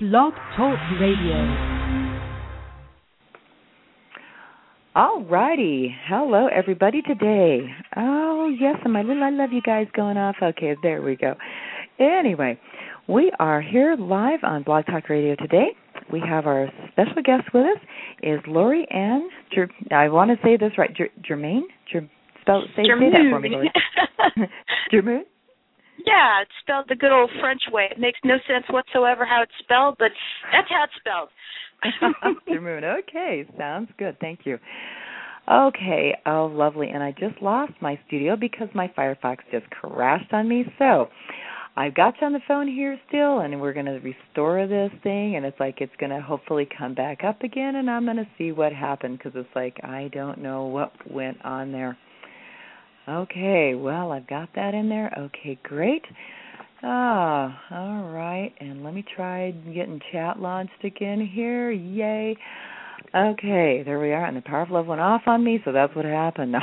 Blog Talk Radio. All righty. Hello, everybody, today. Oh, yes, and my little I love you guys going off. Okay, there we go. Anyway, we are here live on Blog Talk Radio today. We have our special guest with us is Lori Ann. I want to say this right. Germaine? Say that for me, Lori. Germaine? Yeah, it's spelled the good old French way. It makes no sense whatsoever how it's spelled, but that's how it's spelled. Germaine, okay, sounds good. Thank you. Okay, oh, lovely. And I just lost my studio because my Firefox just crashed on me. So I've got you on the phone here still, and we're going to restore this thing, and it's like it's going to hopefully come back up again, and I'm going to see what happened because it's like I don't know what went on there. Okay, well, I've got that in there. Okay, great. All right, and let me try getting chat launched again here. Yay. Okay, there we are, and the power of love went off on me, so that's what happened.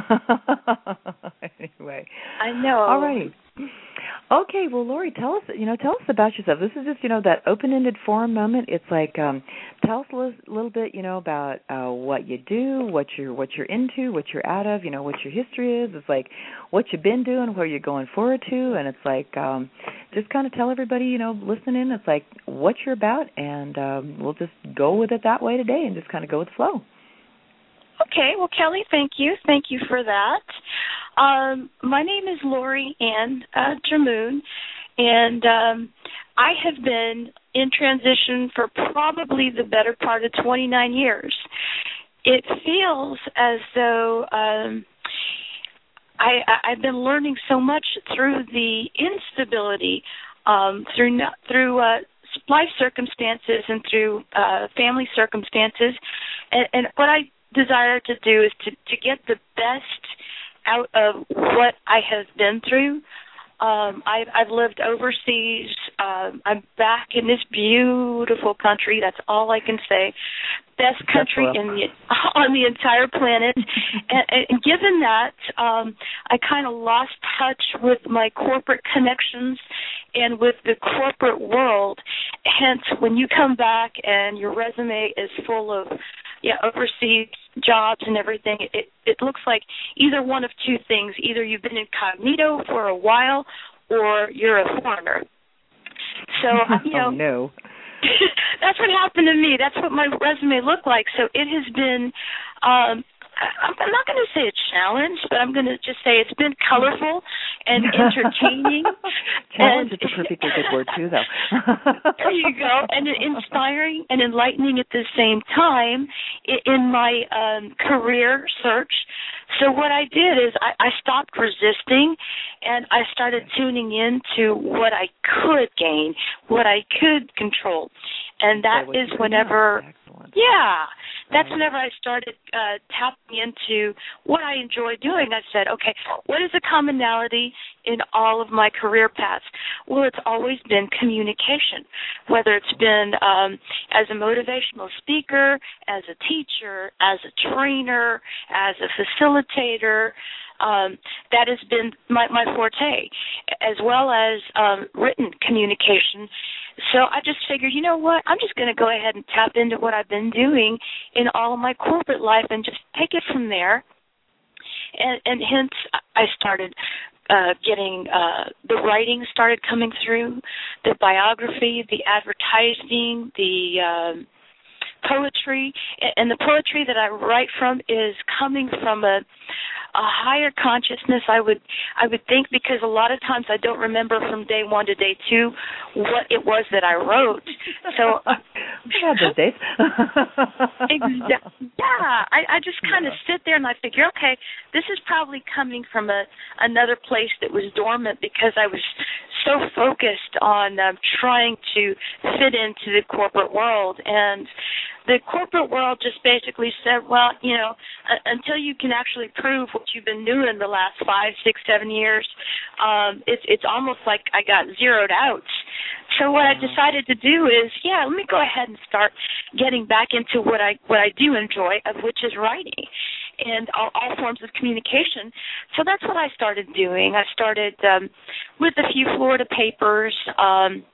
Anyway. I know. All right. Okay, well, Lori, tell us about yourself. This is just, that open-ended forum moment. It's like, tell us a little bit, about what you do, what you're into, what you're out of, what your history is. It's like what you've been doing, where you're going forward to, and it's like just kind of tell everybody, listening, it's like what you're about, and we'll just go with it that way today and just kind of go with the flow. Okay, well, Kelly, thank you. Thank you for that. My name is Lori Ann Jamoon, and I have been in transition for probably the better part of 29 years. It feels as though I've been learning so much through the instability, through life circumstances and through family circumstances, and what I desire to do is to get the best out of what I have been through. I've lived overseas. I'm back in this beautiful country. That's all I can say. Best country on the entire planet. And given that, I kind of lost touch with my corporate connections and with the corporate world. Hence, when you come back and your resume is full of overseas jobs and everything, it looks like either one of two things. Either you've been incognito for a while or you're a foreigner. So, oh, no. That's what happened to me. That's what my resume looked like. So it has been, I'm not going to say a challenge, but I'm going to just say it's been colorful and entertaining. Challenge is a perfectly good word, too, though. There you go. And inspiring and enlightening at the same time in my career search. So what I did is I stopped resisting, and I started tuning into what I could gain, what I could control. And that is whenever, that's whenever I started tapping into what I enjoy doing. I said, okay, what is the commonality in all of my career paths? Well, it's always been communication, whether it's been as a motivational speaker, as a teacher, as a trainer, as a facilitator. That has been my forte, as well as written communication. So I just figured, you know what, I'm just going to go ahead and tap into what I've been doing in all of my corporate life and just take it from there. And hence I started getting the writing started coming through, the biography, the advertising, the poetry. And the poetry that I write from is coming from a higher consciousness, I would think, because a lot of times I don't remember from day one to day two what it was that I wrote. So yeah, those days. I just kind of sit there and I figure, okay, this is probably coming from another place that was dormant because I was so focused on trying to fit into the corporate world. And the corporate world just basically said, well, until you can actually prove what you've been doing the last 5, 6, 7 years, it's almost like I got zeroed out. So what I decided to do is, let me go ahead and start getting back into what I do enjoy, of which is writing and all forms of communication. So that's what I started doing. I started with a few Florida papers,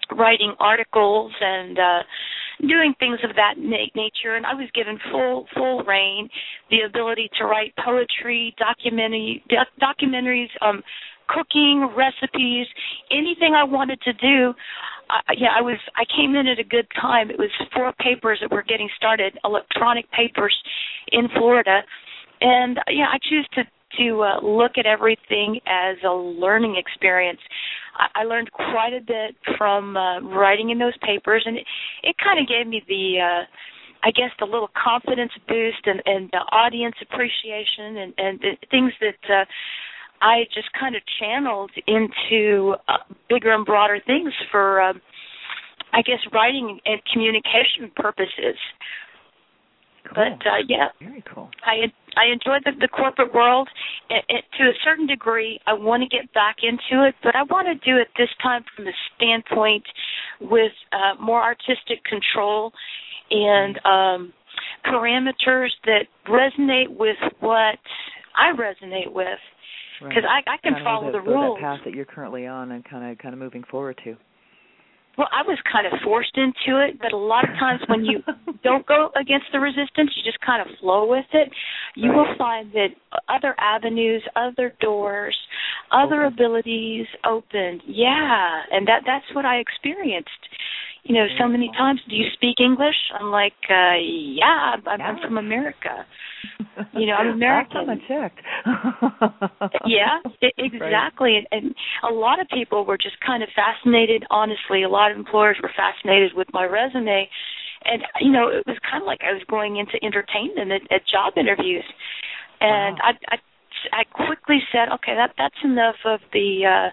writing articles and doing things of that nature. And I was given full reign, the ability to write poetry, documentaries, cooking, recipes, anything I wanted to do. I came in at a good time. It was 4 papers that were getting started, electronic papers in Florida, and I choose to look at everything as a learning experience. I learned quite a bit from writing in those papers, and it kind of gave me the little confidence boost and the audience appreciation and the things that I just kind of channeled into bigger and broader things for, writing and communication purposes. Cool. But, very cool. I enjoy the corporate world. To a certain degree, I want to get back into it, but I want to do it this time from a standpoint with more artistic control and parameters that resonate with what I resonate with. Because I can follow the rules. That path that you're currently on and kind of moving forward to. Well, I was kind of forced into it, but a lot of times when you don't go against the resistance, you just kind of flow with it. You will find that other avenues, other doors, other abilities open. Yeah, and that's what I experienced. So many times, do you speak English? I'm like, I'm from America. I'm American. Last time I checked. Yeah, exactly. Right. And a lot of people were just kind of fascinated, honestly. A lot of employers were fascinated with my resume. And, it was kind of like I was going into entertainment at job interviews. And I quickly said, okay, that's enough of the,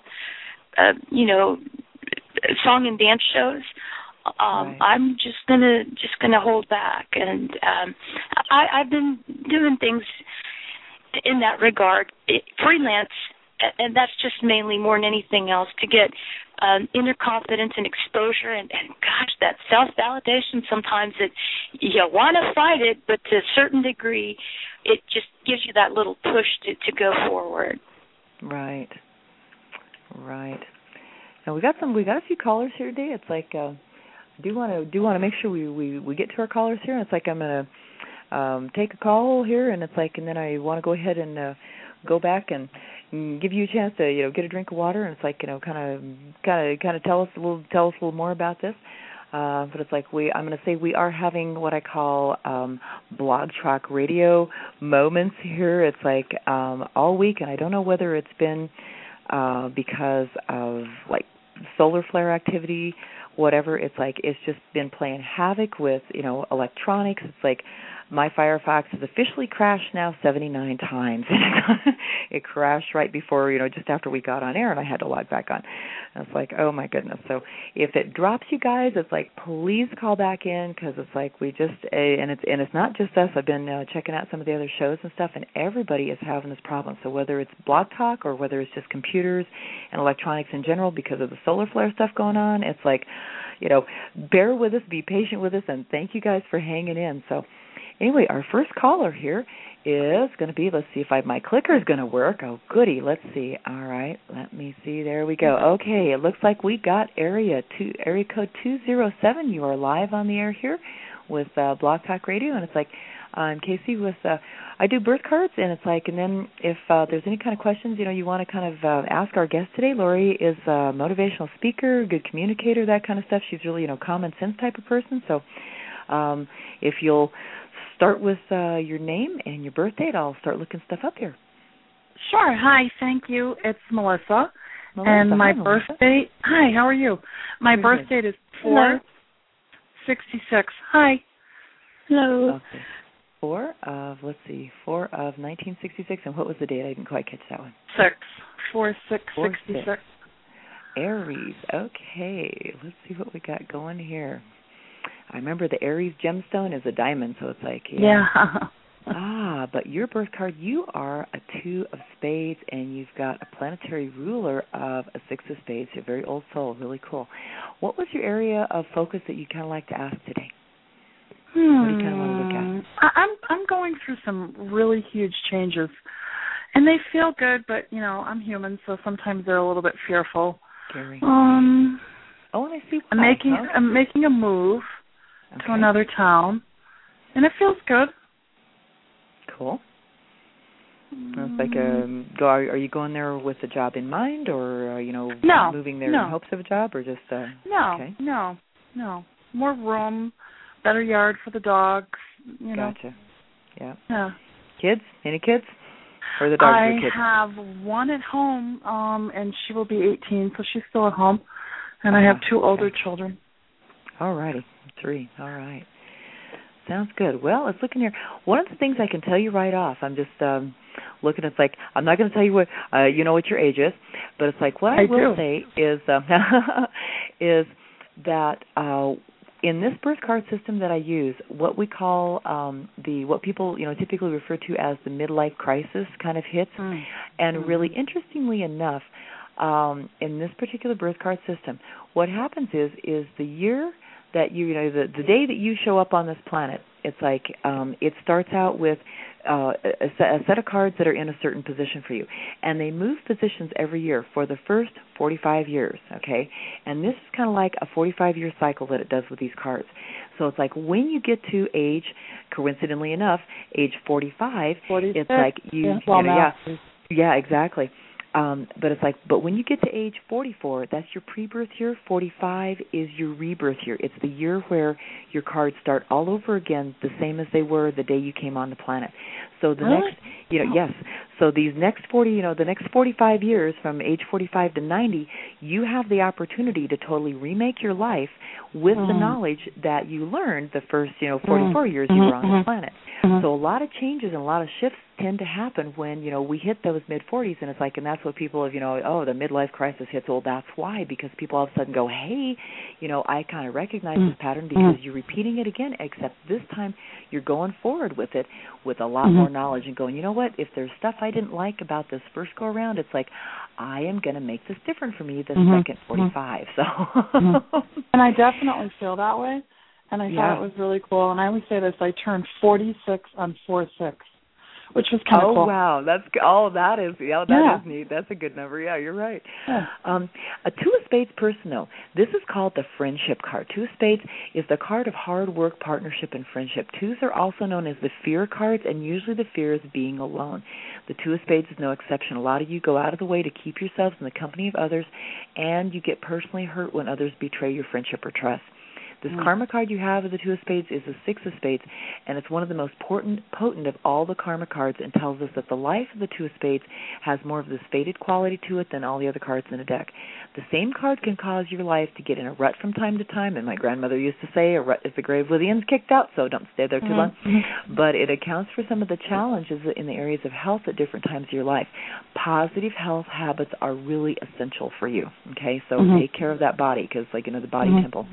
song and dance shows. I'm just gonna hold back, and I've been doing things in that regard, freelance, and that's just mainly more than anything else to get inner confidence and exposure, and gosh, that self-validation sometimes that you want to fight it, but to a certain degree, it just gives you that little push to go forward. Right. Now we got a few callers here today. It's like. I do want to make sure we get to our callers here. And it's like I'm gonna take a call here, and it's like, and then I want to go ahead and go back and give you a chance to get a drink of water, and it's like kind of tell us a little more about this. But it's like I'm going to say we are having what I call Blog Talk Radio moments here. It's like all week, and I don't know whether it's been because of like solar flare activity. Whatever, it's like it's just been playing havoc with, electronics. It's like my Firefox has officially crashed now 79 times. It crashed right before, just after we got on air, and I had to log back on. And it's like, oh my goodness. So if it drops you guys, it's like, please call back in, because it's like we just, and it's not just us. I've been checking out some of the other shows and stuff, and everybody is having this problem. So whether it's Blog Talk or whether it's just computers and electronics in general because of the solar flare stuff going on, it's like, bear with us, be patient with us, and thank you guys for hanging in. So anyway, our first caller here is going to be, let's see if my clicker is going to work. Oh, goody. Let's see. All right. Let me see. There we go. Okay. It looks like we got area code 207. You are live on the air here with Blog Talk Radio. And it's like, I'm Casey with, I do birth cards. And it's like, and then if there's any kind of questions, you want to kind of ask our guest today. Lori is a motivational speaker, good communicator, that kind of stuff. She's really, common sense type of person. So if you'll start with your name and your birth date, I'll start looking stuff up here. Sure. Hi, thank you. It's Melissa. And my birth date. Hi, how are you? My birth date is 4/66. Hi. Hello. Okay. 4 of 1966. And what was the date? I didn't quite catch that one. 4/6/66. Aries. Okay. Let's see what we got going here. I remember the Aries gemstone is a diamond, so it's like, but your birth card, you are a 2 of spades, and you've got a planetary ruler of a 6 of spades. You're a very old soul, really cool. What was your area of focus that you kind of like to ask today? What do you kind of want to look at? I'm going through some really huge changes, and they feel good, but, I'm human, so sometimes they're a little bit fearful. Scary. Oh, and I see. I'm making a move to another town, and it feels good. Cool. It's like are you going there with a job in mind, or moving there in hopes of a job, or just No. More room, better yard for the dogs. Gotcha. Yeah. Yeah. Kids? Any kids? Or the dogs are kids? I have one at home, and she will be 18, so she's still at home. And I have two older children. All righty. 3. All right. Sounds good. Well, let's look in here. One of the things I can tell you right off, I'm just looking, it's like, I'm not going to tell you what your age is, but it's like what I will say is is that in this birth card system that I use, what we call what people typically refer to as the midlife crisis kind of hits, and really interestingly enough, in this particular birth card system, what happens is the year that the day that you show up on this planet, it's like it starts out with a set of cards that are in a certain position for you, and they move positions every year for the first 45 years, okay? And this is kind of like a 45-year cycle that it does with these cards. So it's like when you get to age, coincidentally enough, age 45, 46, it's like exactly. But it's like, but when you get to age 44, that's your pre-birth year. 45 is your rebirth year. It's the year where your cards start all over again, the same as they were the day you came on the planet. So the next, yes. So these next the next 45 years, from age 45 to 90, you have the opportunity to totally remake your life with the knowledge that you learned the first, 44 years you were on the planet. So a lot of changes and a lot of shifts tend to happen when, we hit those mid-40s, and it's like, and that's what people have, the midlife crisis hits. Well, that's why, because people all of a sudden go, hey, I kind of recognize this pattern because you're repeating it again, except this time you're going forward with it with a lot more knowledge and going, you know what, if there's stuff I didn't like about this first go-around, it's like, I am going to make this different for me the second 45. So, and I definitely feel that way, and I thought it was really cool. And I always say this, I turned 46 on 4/6. Which was kind of cool. Oh, wow. That is neat. That's a good number. Yeah, you're right. Yeah. A 2 of Spades person, though, this is called the friendship card. 2 of Spades is the card of hard work, partnership, and friendship. 2s are also known as the fear cards, and usually the fear is being alone. The 2 of Spades is no exception. A lot of you go out of the way to keep yourselves in the company of others, and you get personally hurt when others betray your friendship or trust. This karma card you have of the 2 of Spades is the 6 of Spades, and it's one of the most potent of all the karma cards, and tells us that the life of the 2 of Spades has more of this fated quality to it than all the other cards in a deck. The same card can cause your life to get in a rut from time to time, and my grandmother used to say, a rut is the grave where the end's kicked out, so don't stay there too long. But it accounts for some of the challenges in the areas of health at different times of your life. Positive health habits are really essential for you, okay? So take care of that body, because, the body temple.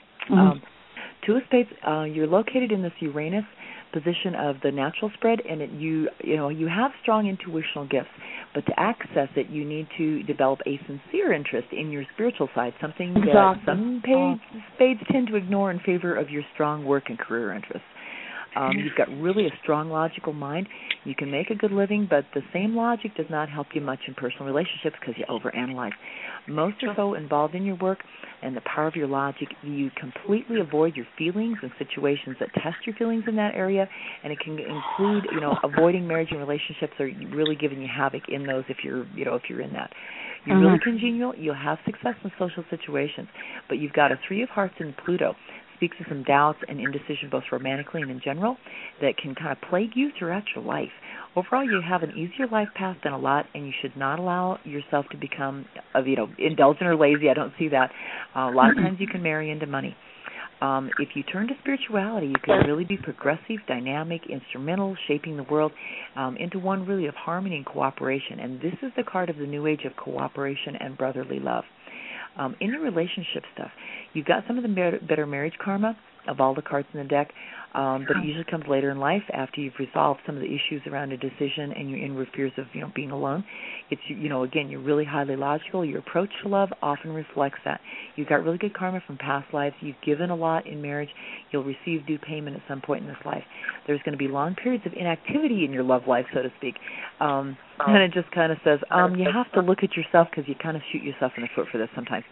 2 of Spades, you're located in this Uranus position of the natural spread, and you have strong intuitional gifts, but to access it, you need to develop a sincere interest in your spiritual side, something that some Spades tend to ignore in favor of your strong work and career interests. You've got really a strong logical mind. You can make a good living, but the same logic does not help you much in personal relationships because you overanalyze. Most are so involved in your work and the power of your logic, you completely avoid your feelings and situations that test your feelings in that area, and it can include, avoiding marriage and relationships or really giving you havoc in those if you're in that. You're really congenial. You'll have success in social situations, but you've got a 3 of Hearts in Pluto. Speaks to some doubts and indecision, both romantically and in general, that can kind of plague you throughout your life. Overall, you have an easier life path than a lot, and you should not allow yourself to become, indulgent or lazy. I don't see that. A lot of times you can marry into money. If you turn to spirituality, you can really be progressive, dynamic, instrumental, shaping the world into one really of harmony and cooperation. And this is the card of the new age of cooperation and brotherly love. In your relationship stuff, you've got some of the better marriage karma of all the cards in the deck, but it usually comes later in life after you've resolved some of the issues around a decision and you're in with fears of being alone. It's again, you're really highly logical. Your approach to love often reflects that. You've got really good karma from past lives. You've given a lot in marriage. You'll receive due payment at some point in this life. There's going to be long periods of inactivity in your love life, so to speak. And it just kind of says, you have to look at yourself because you kind of shoot yourself in the foot for this sometimes.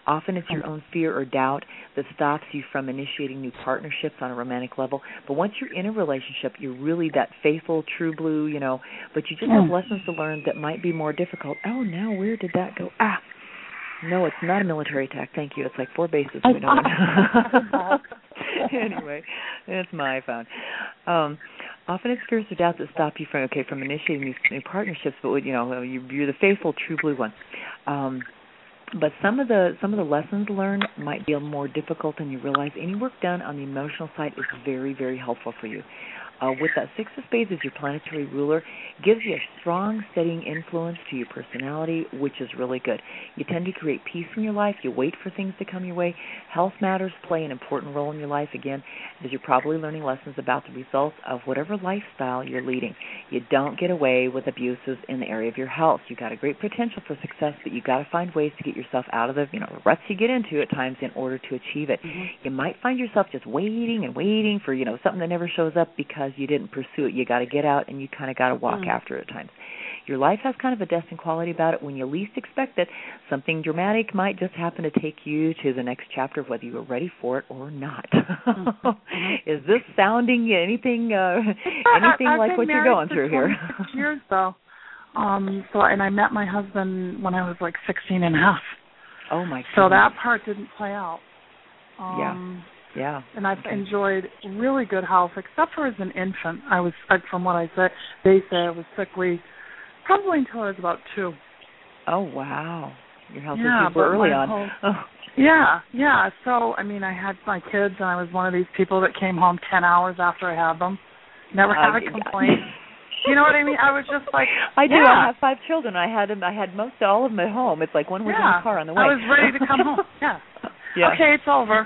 Often it's your own fear or doubt that stops you from initiating new partnerships on a romantic level. But once you're in a relationship, you're really that faithful, true blue, but you just have lessons to learn that might be more difficult. Oh, no, where did that go? No, it's not a military attack. Thank you. It's like 4 bases. We know it. Anyway, it's my phone. Often it's fears or doubts that stop you from initiating these new partnerships, but you're the faithful, true blue one. But some of the lessons learned might be more difficult than you realize. Any work done on the emotional side is very, very helpful for you. With that 6 of Spades as your planetary ruler, gives you a strong, steadying influence to your personality, which is really good. You tend to create peace in your life. You wait for things to come your way. Health matters play an important role in your life, again, as you're probably learning lessons about the results of whatever lifestyle you're leading. You don't get away with abuses in the area of your health. You've got a great potential for success, but you've got to find ways to get yourself out of the ruts you get into at times in order to achieve it. Mm-hmm. You might find yourself just waiting and waiting for something that never shows up because you didn't pursue it. You got to get out and you kind of got to walk after it at times. Your life has kind of a destined quality about it. When you least expect it, something dramatic might just happen to take you to the next chapter, whether you were ready for it or not. Is this sounding anything like what you're going through here? Years though. And I met my husband when I was like 16 and a half. Oh my goodness. So that part didn't play out. Yeah. And I've enjoyed really good health, except for as an infant. From what they say I was sickly probably until I was about 2. Oh, wow. Your health issues were early on. Yeah. So, I had my kids, and I was one of these people that came home 10 hours after I had them. Never had a complaint. You know what I mean? I was just like, I do. I have 5 children. I had most all of them at home. It's like one was in the car on the way. I was ready to come home. Yeah. Okay, it's over.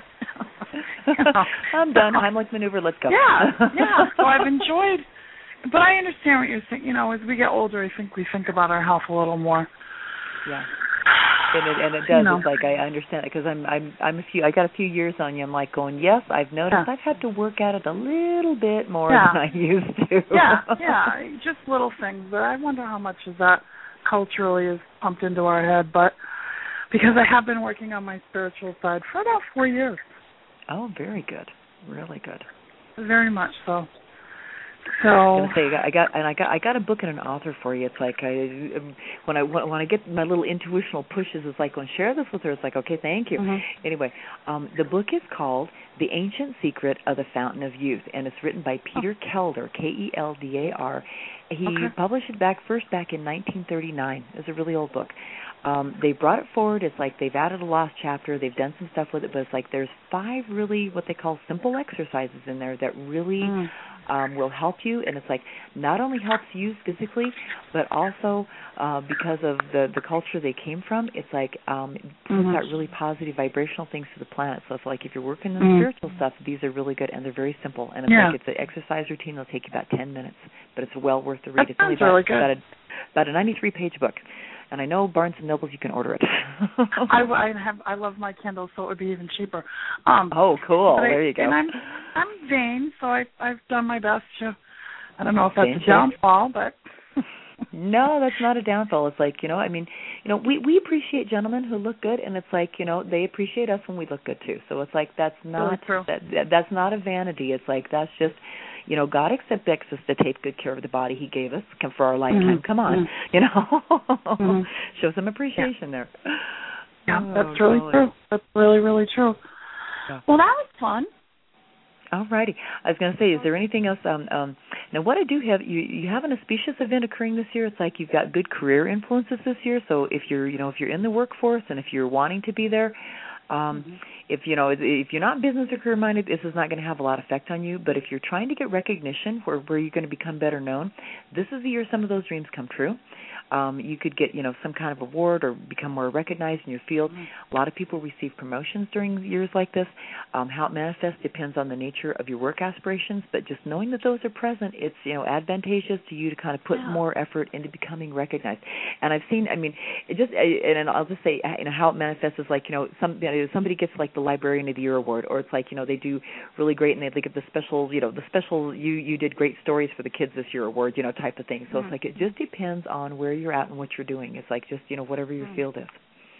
I'm done. Heimlich maneuver. Let's go. Yeah. So I've enjoyed, but I understand what you're saying. As we get older, I think we think about our health a little more. Yeah. And it does. It's like I understand it because I got a few years on you. I'm like going, yes, I've noticed I've had to work at it a little bit more than I used to. Yeah, just little things. But I wonder how much of that culturally is pumped into our head. But because I have been working on my spiritual side for about 4 years. Oh, very good. Really good. Very much so. So I was gonna say, I got a book and an author for you. It's like when I get my little intuitional pushes, it's like when share this with her. It's like, okay, thank you. Mm-hmm. Anyway, the book is called The Ancient Secret of the Fountain of Youth, and it's written by Peter Keldar, Keldar. He published it back in 1939. It's a really old book. They brought it forward. It's like they've added a lost chapter. They've done some stuff with it, but it's like there's 5 really what they call simple exercises in there that really will help you. And it's like not only helps you physically, but also because of the culture they came from, it's like puts out really positive vibrational things to the planet. So it's like if you're working on spiritual stuff, these are really good, and they're very simple. And it's like it's an exercise routine that'll take you about 10 minutes, but it's well worth the read. It's only about a 93-page book. And I know Barnes & Noble, you can order it. I love my Kindle, so it would be even cheaper. Oh, cool. There you go. And I'm vain, so I've done my best to, I don't know if that's a downfall, but... No, that's not a downfall. It's like, we appreciate gentlemen who look good, and it's like, they appreciate us when we look good, too. So it's like that's not that's not a vanity. It's like that's just... God expects us to take good care of the body He gave us for our lifetime. Come on, show some appreciation there. Yeah, that's really true. That's really, really true. Yeah. Well, that was fun. All righty. I was going to say, is there anything else? Now, what I do have, you have an auspicious event occurring this year. It's like you've got good career influences this year. So if you're in the workforce and if you're wanting to be there. If you're not business or career minded, this is not going to have a lot of effect on you. But if you're trying to get recognition where you're going to become better known, this is the year some of those dreams come true. You could get some kind of award or become more recognized in your field. A lot of people receive promotions during years like this. How it manifests depends on the nature of your work aspirations, but just knowing that those are present, it's advantageous to you to kind of put more effort into becoming recognized. And I've seen, and I'll just say, how it manifests is like somebody gets like the Librarian of the Year award, or it's like they do really great and they get the special you did great stories for the kids this year award type of thing. So it's like it just depends on where you're at and what you're doing. It's like just whatever your field is.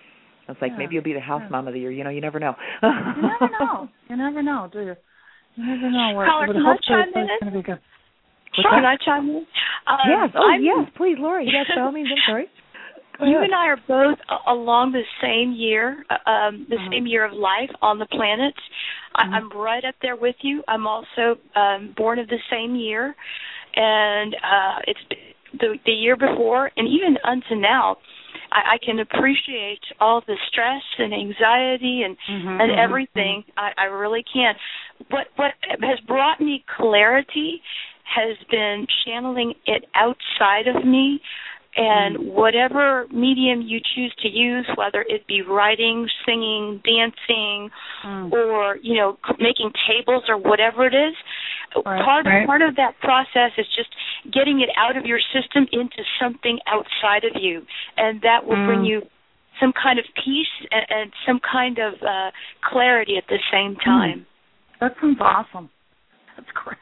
It's like maybe you'll be the house mom of the year. You never know. You never know. You never know, do you? You never know. Caller, can I chime in? It's going to be good. Can I chime in? Yes. Yes, please, Lori. Yes, by all means. I'm sorry. You and I are both along the same year, same year of life on the planets. I'm right up there with you. I'm also born of the same year, and it's the year before, and even unto now, I can appreciate all the stress and anxiety and everything. I really can. What has brought me clarity has been channeling it outside of me. And whatever medium you choose to use, whether it be writing, singing, dancing, or, making tables or whatever it is, part of that process is just getting it out of your system into something outside of you. And that will bring you some kind of peace and some kind of clarity at the same time. That sounds awesome. That's great.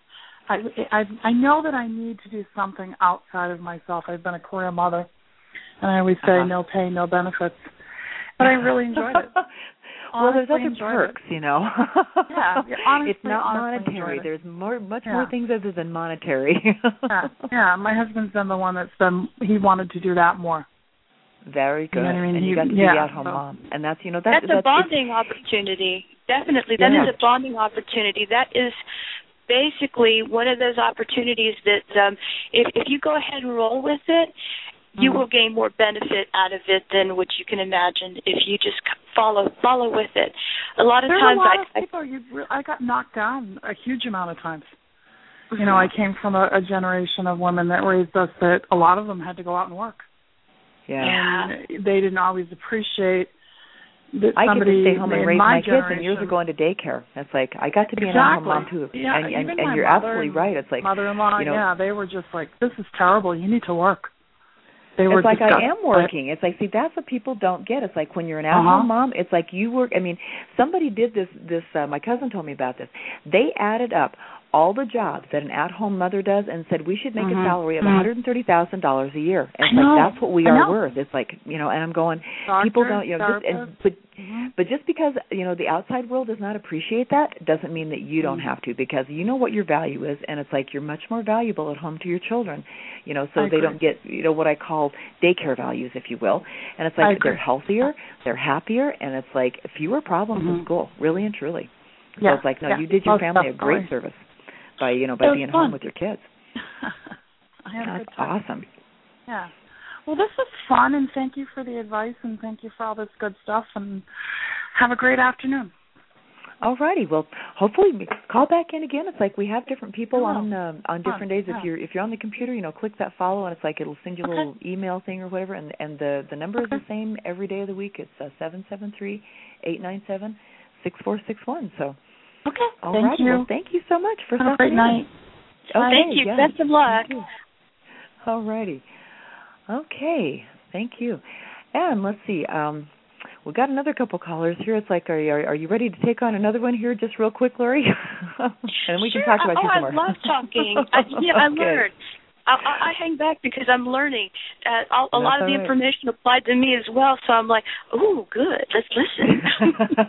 I know that I need to do something outside of myself. I've been a career mother, and I always say no pay, no benefits. But I really enjoyed it. Well, there's other perks, Yeah, honestly, it's not monetary. There's much more things other than monetary. yeah. My husband's been the one he wanted to do that more. Very good. You know what I mean? And you got to be at-home mom, and that's that's a bonding opportunity. Definitely, that is a bonding opportunity. That is basically one of those opportunities that if you go ahead and roll with it, you will gain more benefit out of it than what you can imagine if you just follow with it. A lot of times I got knocked down a huge amount of times. I came from a generation of women that raised us that a lot of them had to go out and work. Yeah. And they didn't always appreciate that I somebody get to stay home and raise my kids, and yours are going to daycare. It's like, I got to be an at-home mom, too. Yeah, and you're absolutely right. It's like, mother-in-law, they were just like, this is terrible. You need to work. It's like, I am working. It's like, see, that's what people don't get. It's like when you're an at-home mom, it's like you work. I mean, somebody did this, my cousin told me about this. They added up all the jobs that an at-home mother does and said we should make a salary of $130,000 a year. And it's like, that's what we are worth. It's like, and I'm going, people don't, but just because, the outside world does not appreciate that doesn't mean that you don't have to, because you know what your value is, and it's like you're much more valuable at home to your children, so they don't get, what I call daycare values, if you will. And it's like they're healthier, they're happier, and it's like fewer problems in school, really and truly. So it's like, no, you did your family a great service by being home with your kids. That's awesome. Yeah. Well, this was fun, and thank you for the advice, and thank you for all this good stuff, and have a great afternoon. All righty. Well, hopefully call back in again. It's like we have different people on different days. If you're on the computer, click that follow, and it's like it'll send you a little email thing or whatever, and the number is the same every day of the week. It's 773-897-6461. So. Okay. All right. You. Well, thank you so much for Have a great night. Okay, thank you. Best of luck. All righty. Okay. Thank you. And let's see. We've got another couple callers here. It's like, are you ready to take on another one here, just real quick, Lori? And we can talk about you some more. I love talking. I learned. I hang back because I'm learning. A lot of the information applied to me as well, so I'm like, ooh, good. Let's listen.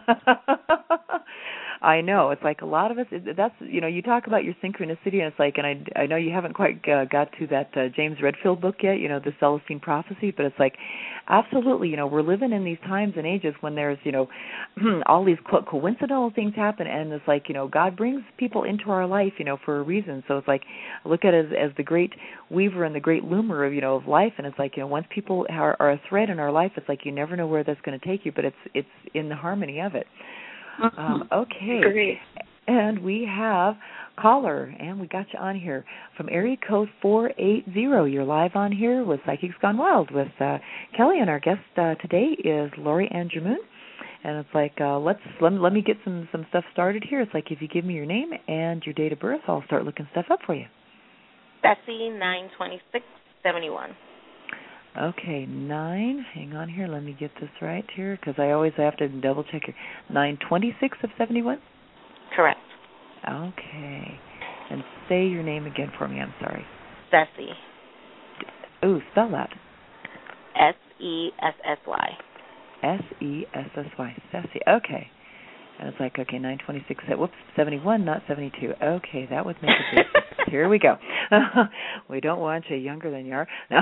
I know. It's like a lot of us, that's, you talk about your synchronicity, and it's like, and I know you haven't quite got to that James Redfield book yet, the Celestine Prophecy, but it's like, absolutely, we're living in these times and ages when there's, all these coincidental things happen, and it's like, God brings people into our life, for a reason. So it's like, I look at it as the great weaver and the great loomer of life, and it's like, once people are a thread in our life, it's like you never know where that's going to take you, but it's in the harmony of it. Okay. Great. And we have caller, and we got you on here from area code 480. You're live on here with Psychics Gone Wild with Kelly, and our guest today is Lori Ann Jamoon. And it's like, let me get some stuff started here. It's like, if you give me your name and your date of birth, I'll start looking stuff up for you. Bessie, 9/26/71. Okay, 9. Hang on here. Let me get this right here, because I always have to double check here. 9/26/71? Correct. Okay. And say your name again for me. I'm sorry. Sessy. Ooh, spell that. Sessy. Sessy. Sessy. Okay. And it's like, okay, 926. Whoops, 71, not 72. Okay, that would make a difference. Here we go. We don't want you younger than you are. No.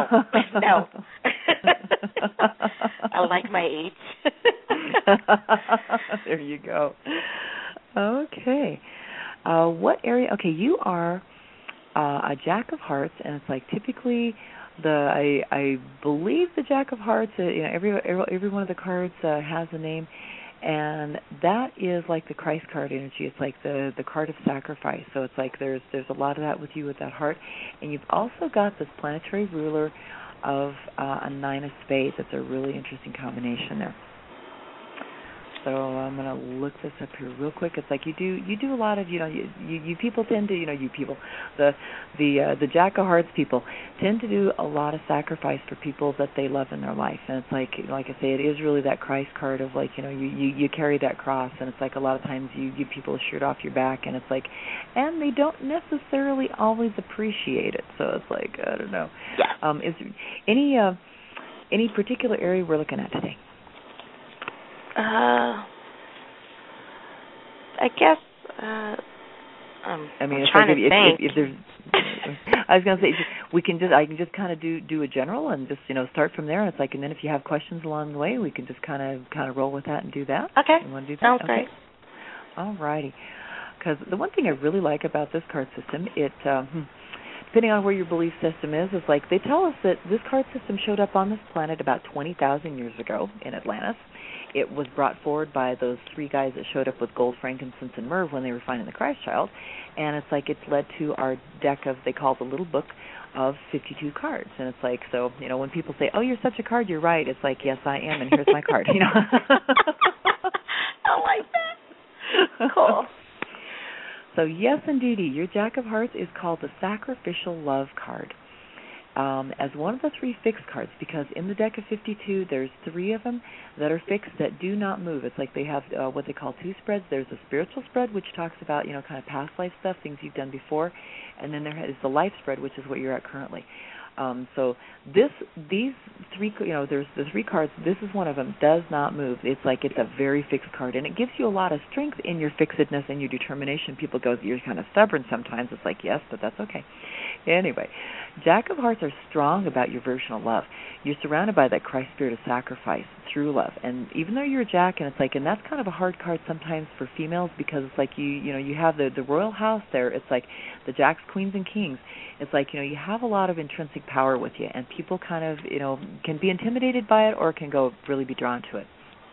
I like my age. There you go. Okay. What area? Okay, you are a Jack of Hearts, and it's like typically I believe the Jack of Hearts. Every one of the cards has a name. And that is like the Christ card energy. It's like the card of sacrifice. So it's like there's a lot of that with you with that heart. And you've also got this planetary ruler of a 9 of spades. That's a really interesting combination there. So I'm going to look this up here real quick. It's like you do a lot of, you people tend to, you people, the Jack of Hearts people tend to do a lot of sacrifice for people that they love in their life. And it's like I say, it is really that Christ card of like, you carry that cross, and it's like a lot of times you give people a shirt off your back, and it's like, and they don't necessarily always appreciate it. So it's like, I don't know. Yeah. Is there any particular area we're looking at today? I guess. I mean, I'm trying to think. If there's, I was going to say I can just kind of do a general and just start from there. And it's like, and then if you have questions along the way, we can just kind of roll with that and do that. Okay. You want to do that? Sounds okay. great. All righty. Because the one thing I really like about this card system, depending on where your belief system is like they tell us that this card system showed up on this planet about 20,000 years ago in Atlantis. It was brought forward by those 3 guys that showed up with gold, frankincense, and myrrh when they were finding the Christ child. And it's like it's led to our deck of, they call it the little book of 52 cards. And it's like, so, when people say, oh, you're such a card, you're right. It's like, yes, I am, and here's my card. I like that. Cool. So yes, indeedy, your Jack of Hearts is called the Sacrificial Love card. As one of the 3 fixed cards, because in the deck of 52, there's 3 of them that are fixed that do not move. It's like they have what they call 2 spreads. There's a spiritual spread, which talks about, kind of past life stuff, things you've done before, and then there is the life spread, which is what you're at currently. So these 3, there's the 3 cards. This is one of them. Does not move. It's like it's a very fixed card, and it gives you a lot of strength in your fixedness and your determination. People go, you're kind of stubborn sometimes. It's like, yes, but that's okay. Anyway, Jack of Hearts are strong about your version of love. You're surrounded by that Christ spirit of sacrifice through love, and even though you're a Jack, and it's like, and that's kind of a hard card sometimes for females because it's like you have the royal house there. It's like the Jacks, Queens, and Kings. It's like, you have a lot of intrinsic power with you, and people kind of, can be intimidated by it or can really be drawn to it.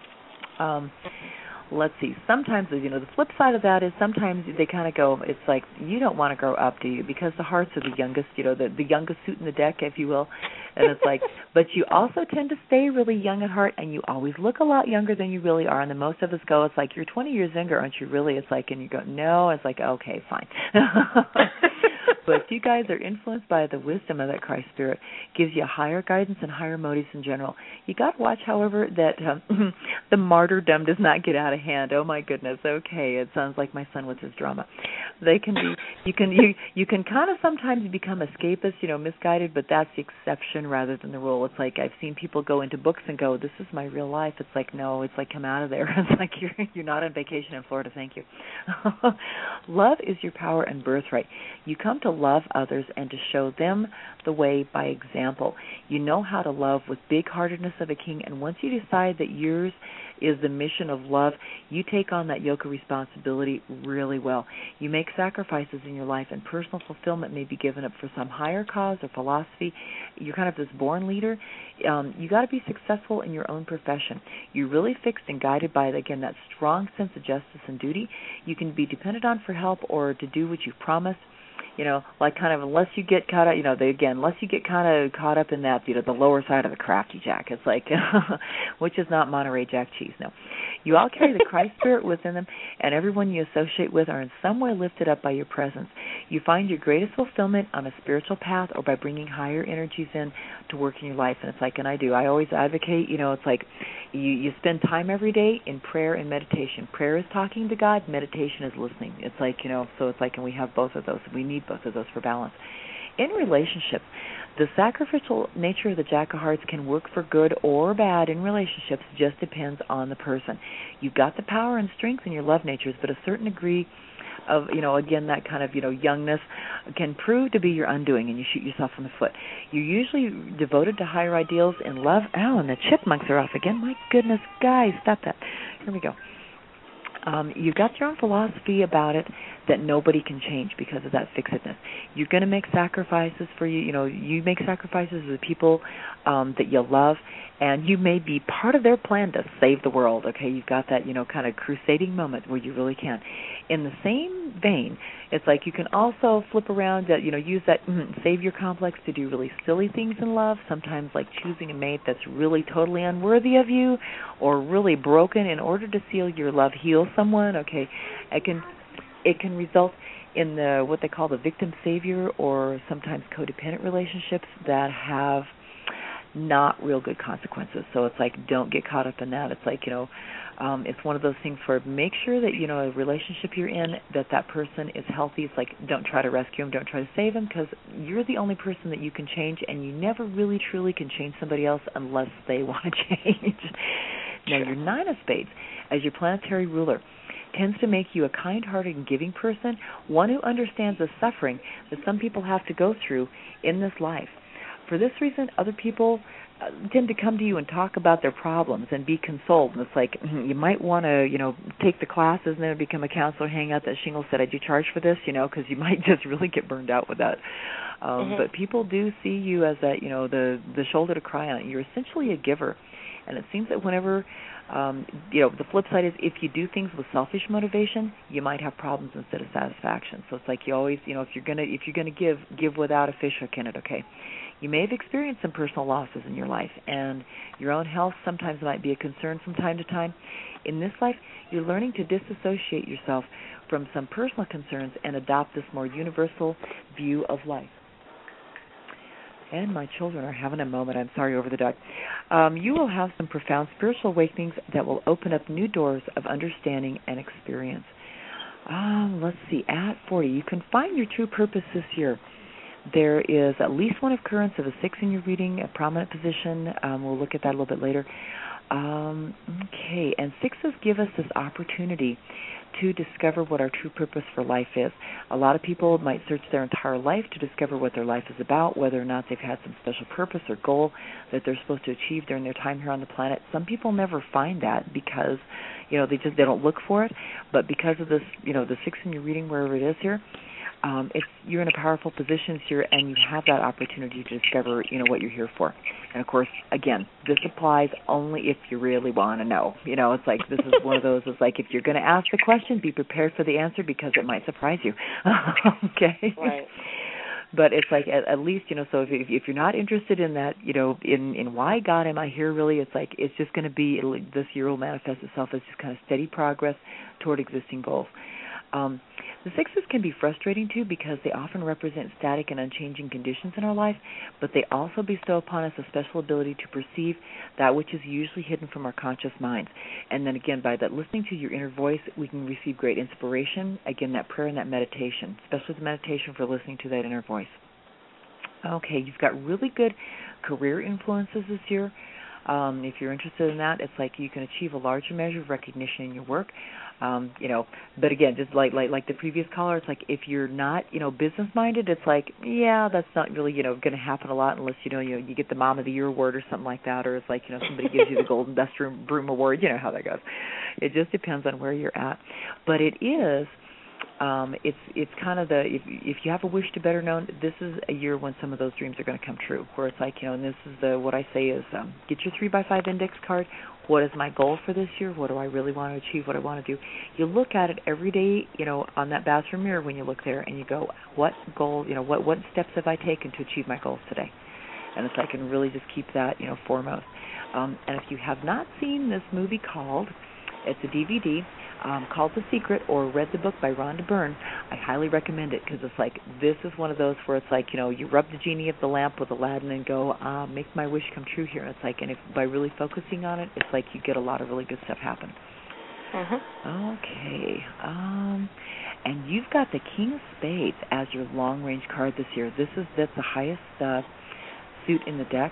Let's see. Sometimes, the flip side of that is sometimes they kind of go, it's like, you don't want to grow up, do you? Because the hearts are the youngest, the youngest suit in the deck, if you will. And it's like, but you also tend to stay really young at heart, and you always look a lot younger than you really are. And then most of us go, it's like, you're 20 years younger, aren't you really? It's like, and you go, no. It's like, okay, fine. But if you guys are influenced by the wisdom of that Christ spirit, gives you higher guidance and higher motives in general. You got to watch, however, that the martyrdom does not get out of hand. Oh my goodness. Okay, it sounds like my son with his drama. They can be. You can kind of sometimes become escapist, misguided, but that's the exception rather than the rule. It's like I've seen people go into books and go, "This is my real life." It's like, no, it's like, come out of there. It's like you're not on vacation in Florida. Thank you. Love is your power and birthright. You come to love others and to show them the way by example. You know how to love with big-heartedness of a king, and once you decide that yours is the mission of love, you take on that yoke of responsibility really well. You make sacrifices in your life, and personal fulfillment may be given up for some higher cause or philosophy. You're kind of this born leader. You got to be successful in your own profession. You're really fixed and guided by, again, that strong sense of justice and duty. You can be depended on for help or to do what you've promised. Like kind of unless you get caught up, unless you get kind of caught up in that, the lower side of the crafty Jack. It's like, which is not Monterey Jack cheese, no. You all carry the Christ spirit within them, and everyone you associate with are in some way lifted up by your presence. You find your greatest fulfillment on a spiritual path or by bringing higher energies in to work in your life. And it's like, and I always advocate, it's like you spend time every day in prayer and meditation. Prayer is talking to God, meditation is listening. It's like, so it's like, and we have both of those. We need both of those for balance. In relationships, the sacrificial nature of the Jack of Hearts can work for good or bad in relationships. Just depends on the person. You've got the power and strength in your love natures, but a certain degree of, again, that kind of, youngness can prove to be your undoing, and you shoot yourself in the foot. You're usually devoted to higher ideals in love. Oh, and the chipmunks are off again. My goodness, guys, stop that. Here we go. You've got your own philosophy about it that nobody can change because of that fixedness. You're going to make sacrifices for you. You make sacrifices for the people that you love, and you may be part of their plan to save the world. Okay, you've got that, kind of crusading moment where you really can. In the same vein, it's like you can also flip around that, use that savior complex to do really silly things in love, sometimes like choosing a mate that's really totally unworthy of you or really broken in order to seal your love, heal someone. Okay, it can result in what they call the victim savior, or sometimes codependent relationships that have not real good consequences. So it's like, don't get caught up in that. It's like, it's one of those things where make sure that, a relationship you're in, that person is healthy. It's like, don't try to rescue them, don't try to save them, because you're the only person that you can change, and you never really truly can change somebody else unless they want to change. Now, your Nine of Spades, as your planetary ruler, tends to make you a kind-hearted and giving person, one who understands the suffering that some people have to go through in this life. For this reason, other people tend to come to you and talk about their problems and be consoled. And it's like, you might want to, take the classes and then become a counselor, hang out that shingle, said, I do charge for this, because you might just really get burned out with that. But people do see you as that, the shoulder to cry on. You're essentially a giver. And it seems that whenever, the flip side is if you do things with selfish motivation, you might have problems instead of satisfaction. So it's like you always, if you're gonna give without a fish hook in it. Okay, you may have experienced some personal losses in your life, and your own health sometimes might be a concern from time to time. In this life, you're learning to disassociate yourself from some personal concerns and adopt this more universal view of life. And my children are having a moment. I'm sorry, over the dog. You will have some profound spiritual awakenings that will open up new doors of understanding and experience. Let's see. At 40, you can find your true purpose this year. There is at least one occurrence of a 6 in your reading, a prominent position. We'll look at that a little bit later. Okay, and 6s give us this opportunity to discover what our true purpose for life is. A lot of people might search their entire life to discover what their life is about, whether or not they've had some special purpose or goal that they're supposed to achieve during their time here on the planet. Some people never find that because, they don't look for it. But because of this, the 6 in your reading, wherever it is here, if you're in a powerful position here and you have that opportunity to discover, what you're here for. And, of course, again, this applies only if you really want to know. It's like this is one of those, it's like if you're going to ask the question, be prepared for the answer because it might surprise you. Okay? Right. But it's like at least, so if you're not interested in that, in why God am I here really, it's like it's just going to be, this year will manifest itself as just kind of steady progress toward existing goals. The 6s can be frustrating, too, because they often represent static and unchanging conditions in our life, but they also bestow upon us a special ability to perceive that which is usually hidden from our conscious minds. And then again, by that listening to your inner voice, we can receive great inspiration, again, that prayer and that meditation, especially the meditation for listening to that inner voice. Okay, you've got really good career influences this year. If you're interested in that, it's like you can achieve a larger measure of recognition in your work. But again, just like the previous caller, it's like if you're not, business-minded, it's like, yeah, that's not really, going to happen a lot unless, you get the Mom of the Year award or something like that, or it's like, somebody gives you the Golden Dust Broom Award, how that goes. It just depends on where you're at. But it is, it's kind of if you have a wish to better know, this is a year when some of those dreams are going to come true, where it's like, and this is what I say is get your 3x5 index card. What is my goal for this year? What do I really want to achieve? What I want to do? You look at it every day, on that bathroom mirror when you look there, and you go, what goal, what steps have I taken to achieve my goals today? And it's like, and really just keep that, foremost. And if you have not seen this movie it's a DVD, called The Secret, or read the book by Rhonda Byrne, I highly recommend it, because it's like, this is one of those where it's like, you rub the genie of the lamp with Aladdin and go, make my wish come true here. And it's like, and if by really focusing on it, it's like you get a lot of really good stuff happen. Mm-hmm. Okay. And you've got the King of Spades as your long-range card this year. That's the highest suit in the deck.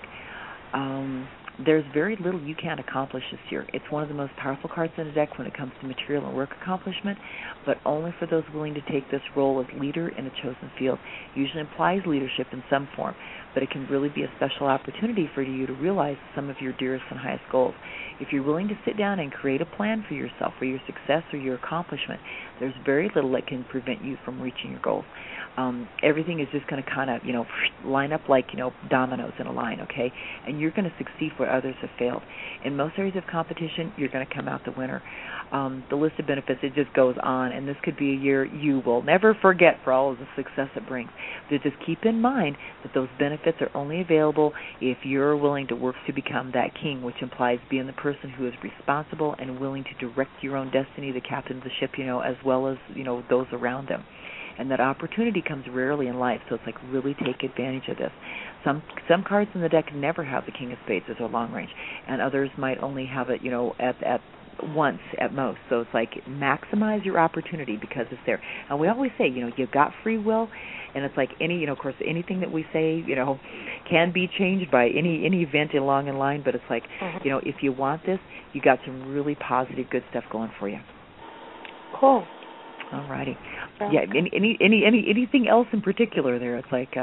There's very little you can't accomplish this year. It's one of the most powerful cards in the deck when it comes to material and work accomplishment, but only for those willing to take this role as leader in a chosen field. Usually implies leadership in some form, but it can really be a special opportunity for you to realize some of your dearest and highest goals. If you're willing to sit down and create a plan for yourself, for your success or your accomplishment, there's very little that can prevent you from reaching your goals. Everything is just going to kind of, line up like, dominoes in a line, okay? And you're going to succeed where others have failed. In most areas of competition, you're going to come out the winner. The list of benefits, it just goes on, and this could be a year you will never forget for all of the success it brings. But just keep in mind that those benefits are only available if you're willing to work to become that king, which implies being the person who is responsible and willing to direct your own destiny, the captain of the ship, as well as, those around them. And that opportunity comes rarely in life, so it's like really take advantage of this. Some cards in the deck never have the King of Spades as their long range, and others might only have it, at once at most. So it's like maximize your opportunity because it's there. And we always say, you've got free will, and it's like of course, anything that we say, can be changed by any event along in line. But it's like, if you want this, you got some really positive, good stuff going for you. Cool. All righty. Yeah. Anything else in particular there? It's like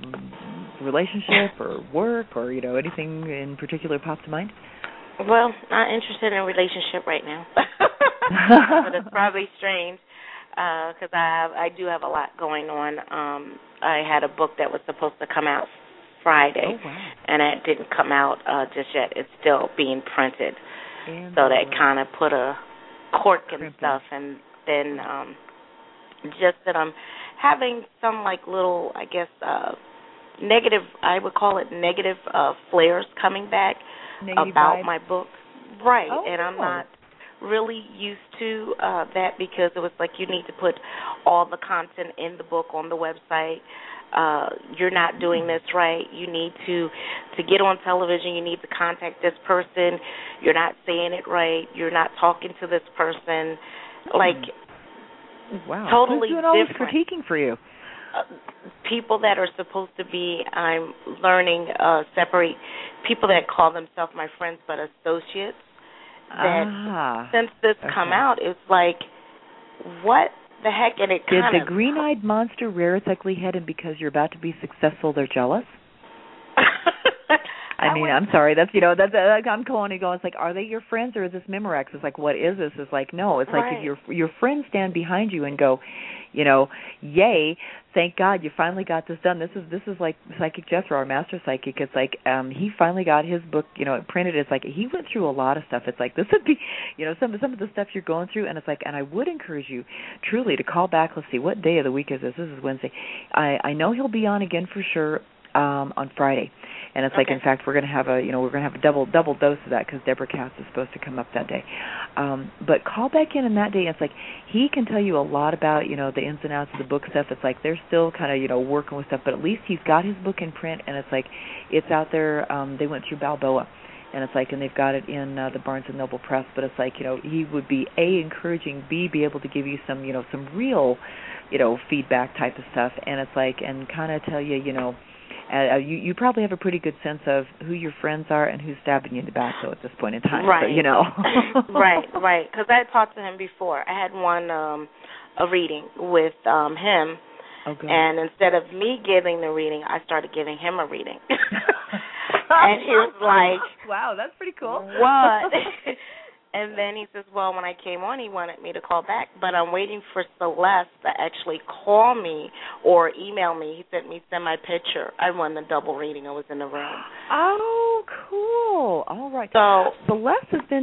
relationship or work or anything in particular pops to mind? Well, not interested in a relationship right now, but it's probably strange because I do have a lot going on. I had a book that was supposed to come out Friday, and it didn't come out just yet. It's still being printed, so that kind of put a cork and stuff, and then just that I'm having some little, I guess, negative, I would call it negative flares coming back about my book. Right, and I'm not really used to that because it was like you need to put all the content in the book on the website. You're not doing this right. You need to get on television, you need to contact this person. You're not saying it right. You're not talking to this person. Totally Who's doing all different. this critiquing for you? People that are supposed to be, I'm learning, separate people that call themselves my friends but associates. That since this come out, it's like, what the heck? And it Did the green-eyed monster rear its ugly head, and because you're about to be successful, they're jealous? I'm sorry. That's I'm going. It's like, are they your friends or is this Memorex? It's like, what is this? It's like, no. It's like if your friends stand behind you and go, yay, thank God you finally got this done. This is like Psychic Jethro, our master psychic. It's like he finally got his book, printed. It's like he went through a lot of stuff. It's like this would be, some of the stuff you're going through, and it's like, and I would encourage you truly to call back. Let's see, what day of the week is this? This is Wednesday. I know he'll be on again for sure on Friday. And it's like, in fact, we're going to have a double dose of that because Deborah Katz is supposed to come up that day. But call back in on that day. It's like he can tell you a lot about the ins and outs of the book stuff. It's like they're still kind of working with stuff, but at least he's got his book in print, and it's like it's out there. They went through Balboa, and it's like, and they've got it in the Barnes and Noble Press. But it's like he would be encouraging, be able to give you some some real feedback type of stuff, and it's like and kind of tell you you probably have a pretty good sense of who your friends are and who's stabbing you in the back, though, at this point in time. Right. So, right. Because I talked to him before. I had one a reading with him, and instead of me giving the reading, I started giving him a reading. And he was like, "Wow, that's pretty cool." What? And then he says, well, when I came on, he wanted me to call back, but I'm waiting for Celeste to actually call me or email me. He sent my picture. I won the double reading. I was in the room. Oh, cool. All right. So Celeste has been,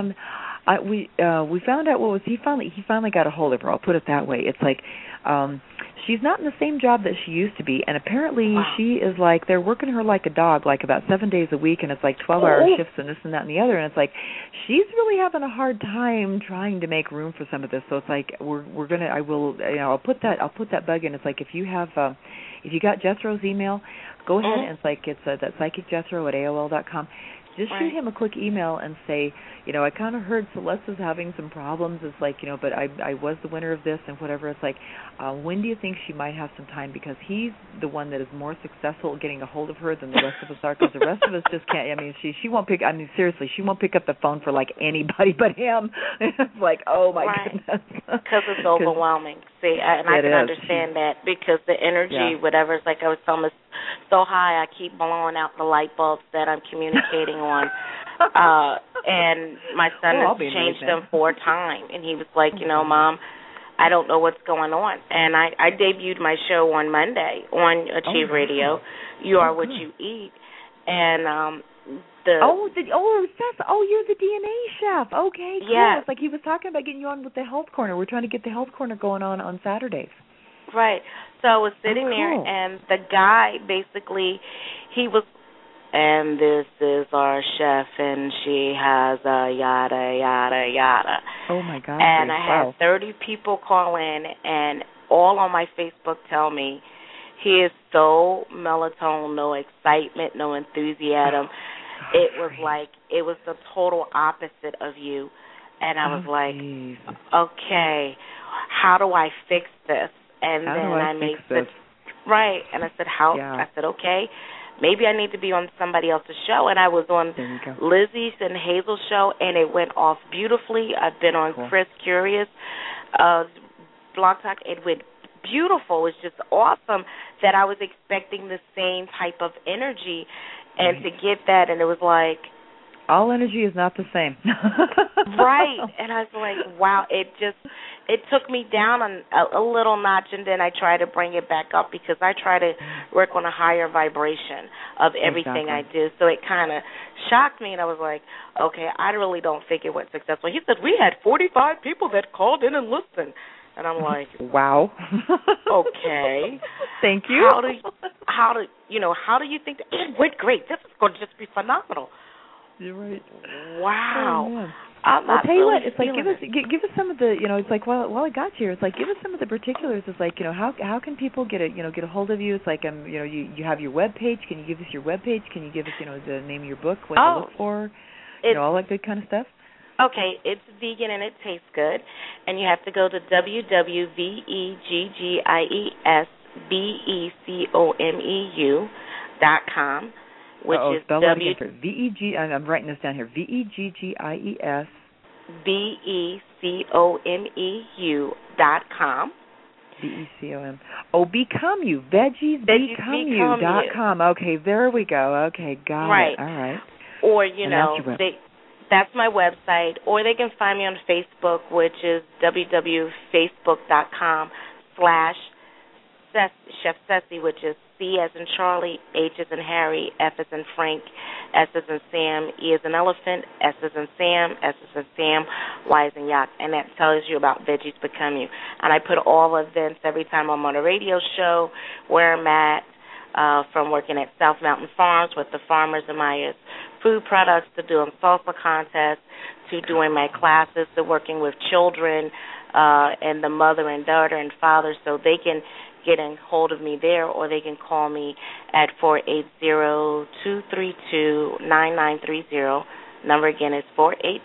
we found out he finally got a hold of her. I'll put it that way. It's like she's not in the same job that she used to be, and apparently she is like, they're working her like a dog, like about 7 days a week, and it's like 12-hour shifts and this and that and the other, and it's like she's really having a hard time trying to make room for some of this. So it's like I'll put that bug in. It's like if you got Jethro's email, go ahead and it's like it's that Psychic Jethro at AOL.com. just shoot him a quick email and say, I kind of heard Celeste's having some problems. It's like, but I was the winner of this and whatever. It's like, when do you think she might have some time? Because he's the one that is more successful at getting a hold of her than the rest of us are, because the rest of us just can't. I mean, she won't pick, seriously, she won't pick up the phone for, like, anybody but him. It's like, oh, my goodness. Because it's overwhelming. See, I can understand that, because the energy, whatever, it's like I was telling us, so high I keep blowing out the light bulbs that I'm communicating on. And my son has changed them 4 times. And he was like, Mom, I don't know what's going on. And I debuted my show on Monday on Achieve Radio, You Are What You Eat. And you're the DNA chef. Okay, cool. Yeah. It's like he was talking about getting you on with the Health Corner. We're trying to get the Health Corner going on Saturdays. Right. So I was sitting there, and the guy basically, he was, and this is our chef, and she has a yada, yada, yada. Oh, my God. And I had 30 people call in, and all on my Facebook tell me, he is so melatonin, no excitement, no enthusiasm. It was like, it was the total opposite of you. And I was like, okay, how do I fix this? And how then do I made fix this? Right. And I said, how? Yeah. I said, okay, maybe I need to be on somebody else's show. And I was on Lizzie's and Hazel's show, and it went off beautifully. I've been on Chris Curious Blog Talk. It went beautiful. It was just awesome that I was expecting the same type of energy, and to get that, and it was like, all energy is not the same. Right. And I was like, wow, it took me down a little notch, and then I try to bring it back up, because I try to work on a higher vibration of everything I do. So it kind of shocked me, and I was like, okay, I really don't think it went successful. He said, we had 45 people that called in and listened. And I'm like, wow. Okay. Thank you. How do you think that it went great? This is going to just be phenomenal. You're right. Wow. Oh, I'll tell you what. It's like give us some of the, it's like while I got you, it's like give us some of the particulars. It's like, how can people get a hold of you? It's like you have your web page. Can you give us your web page? Can you give us the name of your book, what to look for, all that good kind of stuff? Okay, it's vegan and it tastes good, and you have to go to www.veggieSbecomeu.com, which is VEG. I'm writing this down here. VEGGIES BECOMEU.com. BECOM. Oh, Become You. VeggiesBecomeYou.com. Okay, there we go. Okay, got it. All right. Or that's my website, or they can find me on Facebook, which is www.facebook.com/Chef Ceci, which is C as in Charlie, H as in Harry, F as in Frank, S as in Sam, E as in Elephant, S as in Sam, S as in Sam, Y as in Yacht, and that tells you about Veggies Become You. And I put all events every time I'm on a radio show, where I'm at, from working at South Mountain Farms with the farmers and my food products, to doing salsa contests, to doing my classes, to working with children and the mother and daughter and father, so they can get in hold of me there, or they can call me at 480-232-9930. Number again is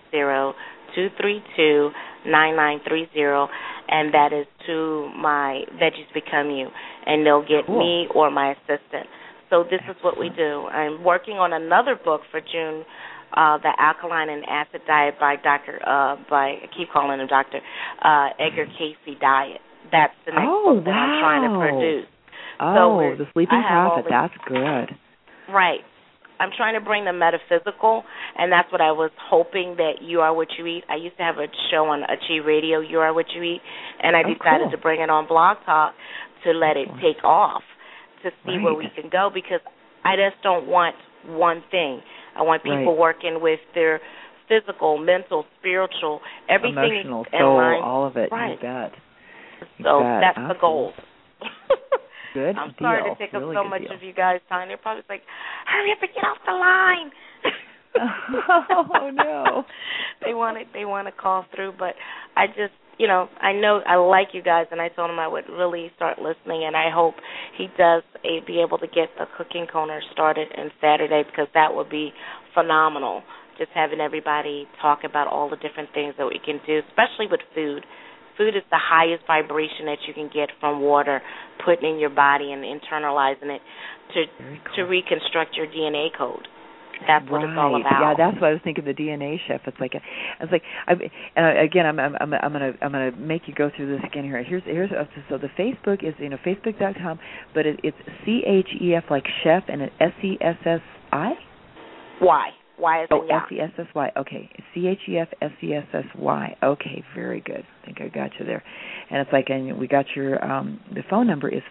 480-232-9930, and that is to my Veggies Become You, and they'll get me or my assistant. So this is what we do. I'm working on another book for June, the Alkaline and Acid Diet by I keep calling him Dr. Edgar Casey Diet. That's the next book that I'm trying to produce. Oh, The Sleeping Prophet. That's good. Right. I'm trying to bring the metaphysical, and that's what I was hoping that You Are What You Eat. I used to have a show on Achieve Radio, You Are What You Eat, and I decided to bring it on Blog Talk to let it take off, to see where we can go, because I just don't want one thing. I want people working with their physical, mental, spiritual, everything. Emotional, soul, all of it. Right. You bet. So that's the goal. Good I'm sorry to take up so much of you guys' time. They're probably like, hurry up and get off the line. Oh, no. They want to call through, but I just, I know I like you guys, and I told him I would really start listening, and I hope he does be able to get the cooking corner started on Saturday, because that would be phenomenal. Just having everybody talk about all the different things that we can do, especially with food. Food is the highest vibration that you can get from water, putting in your body and internalizing it to reconstruct your DNA code. That's what it's all about. Yeah, that's what I was thinking. The DNA shift. It's like, I'm gonna make you go through this again here. Here's so the Facebook is Facebook.com, but it's CHEF like chef and an SESSI. Y. Y is in SESSY. Okay, CHEF SESSY. Okay, very good. I think I got you there. And it's like, and we got your the phone number is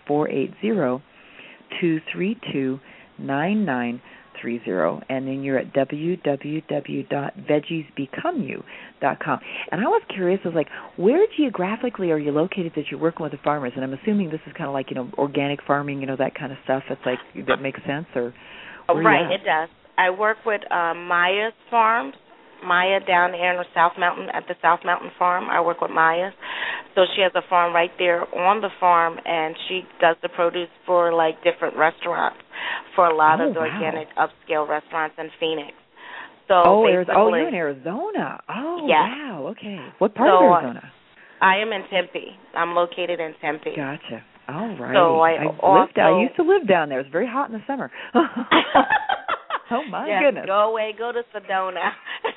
480-232-9930, and then you're at www.veggiesbecomeyou.com. And I was curious, I was like, where geographically are you located that you're working with the farmers? And I'm assuming this is kind of like, organic farming, that kind of stuff. It's like, that makes sense, or right, it does. I work with Maya's Farms. Maya down there in the South Mountain, at the South Mountain Farm. I work with Maya. So she has a farm right there on the farm, and she does the produce for, different restaurants, for a lot of the organic upscale restaurants in Phoenix. So you're in Arizona. Oh, yes. Wow, okay. What part of Arizona? I am in Tempe. I'm located in Tempe. Gotcha. All right. So I used to live down there. It's very hot in the summer. Oh, my goodness. Go away. Go to Sedona.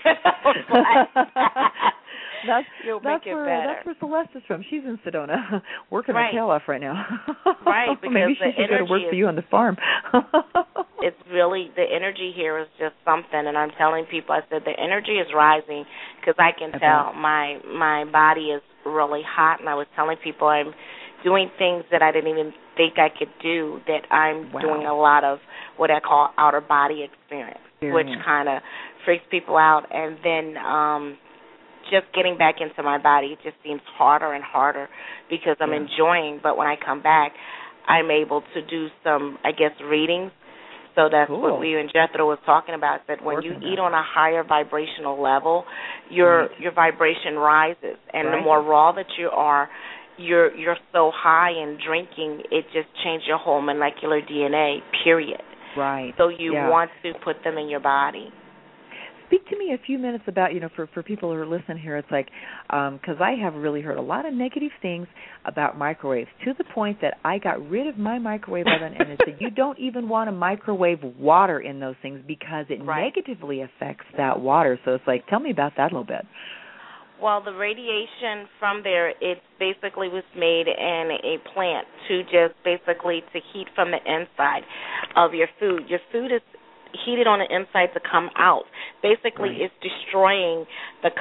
That's where Celeste is from. She's in Sedona, working her tail off right now. Right, because maybe she should go to work for you on the farm. It's really, the energy here is just something, and I'm telling people, I said the energy is rising because I can tell my body is really hot, and I was telling people I'm doing things that I didn't even think I could do, that I'm doing a lot of what I call outer body experience, which kind of freaks people out. And then just getting back into my body, it just seems harder and harder because I'm enjoying. But when I come back, I'm able to do some, readings. So that's what we and Jethro was talking about, that when you eat on a higher vibrational level, your vibration rises. And the more raw that you are, you're so high in drinking, it just changed your whole molecular DNA, period. Right. So you want to put them in your body. Speak to me a few minutes about, for people who are listening here, it's like, because I have really heard a lot of negative things about microwaves, to the point that I got rid of my microwave oven, and it said you don't even want to microwave water in those things because it negatively affects that water. So it's like, tell me about that a little bit. Well, the radiation from there, it basically was made in a plant to just basically to heat from the inside of your food. Your food is heated on the inside to come out. Basically, it's destroying the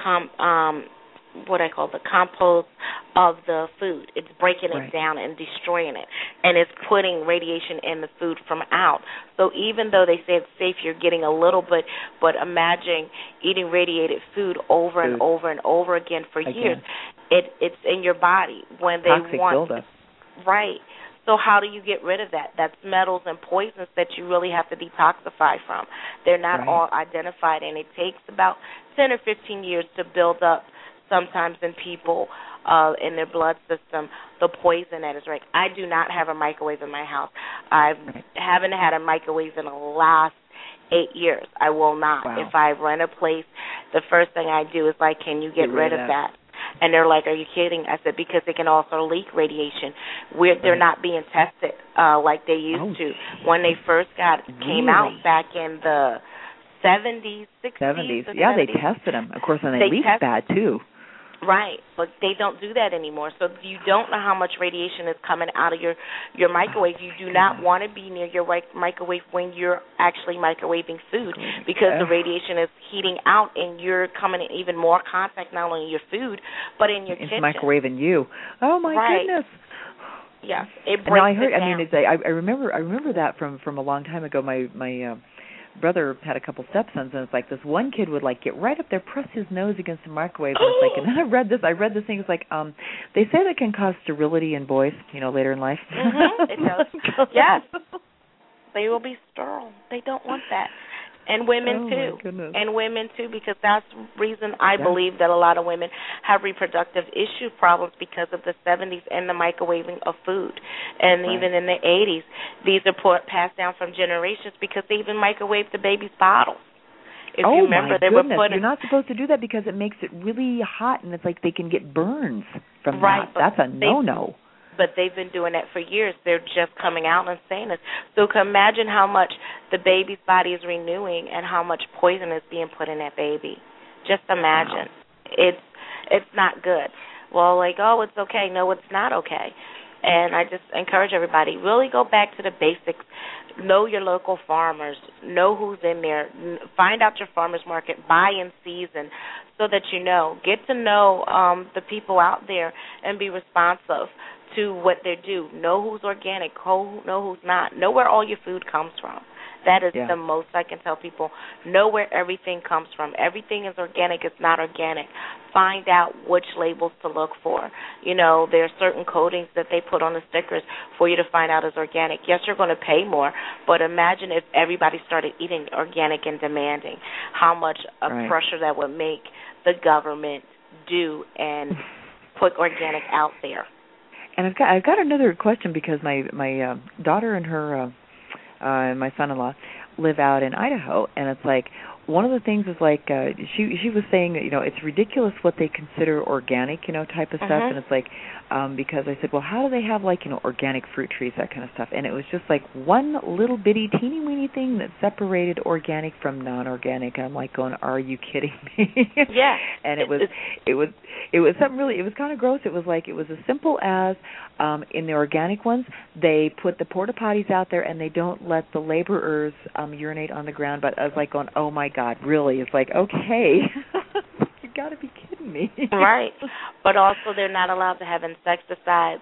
compost of the food. It's breaking it down and destroying it, and it's putting radiation in the food from out. So even though they say it's safe, you're getting a little bit, but imagine eating radiated food over and over and over again for years. It's in your body when they toxic buildup. Right. So how do you get rid of that? That's metals and poisons that you really have to detoxify from. They're not all identified, and it takes about 10 or 15 years to build up, sometimes in people, in their blood system, the poison that is right. I do not have a microwave in my house. I haven't had a microwave in the last 8 years. I will not. Wow. If I rent a place, the first thing I do is can you get rid of that? And they're like, are you kidding? I said, because it can also leak radiation. They're not being tested like they used to. When they first came out back in the 70s, 60s. Yeah, they tested them. Of course, and they leaked bad, too. Right, but they don't do that anymore. So you don't know how much radiation is coming out of your microwave. You do not want to be near your microwave when you're actually microwaving food, because the radiation is heating out and you're coming in even more contact not only in your food but in your kitchen. It's microwaving you. Oh my goodness. Yes, it breaks it down. I remember that from a long time ago. My brother had a couple stepsons, and it's like this one kid would get right up there, press his nose against the microwave, and it's and then I read this thing. It's they say that can cause sterility in boys, later in life. It does. Yes, they will be sterile. They don't want that. And women too. And women too, because that's the reason I believe that a lot of women have reproductive issue problems because of the 70s and the microwaving of food. And even in the 80s, these are passed down from generations because they even microwave the baby's bottles. If you remember, they were putting. You're not supposed to do that because it makes it really hot, and it's like they can get burns from right, that. That's a no-no. But they've been doing that for years. They're just coming out and saying this. So can imagine how much the baby's body is renewing and how much poison is being put in that baby. Just imagine. Wow. It's not good. Well, like, oh, it's okay. No, it's not okay. And I just encourage everybody, really go back to the basics. Know your local farmers. Know who's in there. Find out your farmers market. Buy in season so that you know. Get to know the people out there and be responsive to what they do. Know who's organic. Know who's not. Know where all your food comes from. That is the most I can tell people. Know where everything comes from. Everything is organic. It's not organic. Find out which labels to look for. You know, there are certain coatings that they put on the stickers for you to find out is organic. Yes, you're going to pay more, but imagine if everybody started eating organic and demanding how much pressure that would make the government do and put organic out there. And I've got another question because my daughter and her and my son-in-law live out in Idaho, and it's like one of the things is like she was saying that, you know, it's ridiculous what they consider organic, you know, type of stuff, and it's like because I said, well, how do they have like, you know, organic fruit trees, that kind of stuff, and it was just like one little bitty teeny weeny thing that separated organic from non-organic, and I'm like going, are you kidding me? Yeah. And it was something really, it was kind of gross. It was like, it was as simple as in the organic ones, they put the porta potties out there and they don't let the laborers urinate on the ground, but I was like going, oh my God, really? It's like, okay, you got to be kidding me. Right. But also they're not allowed to have insecticides,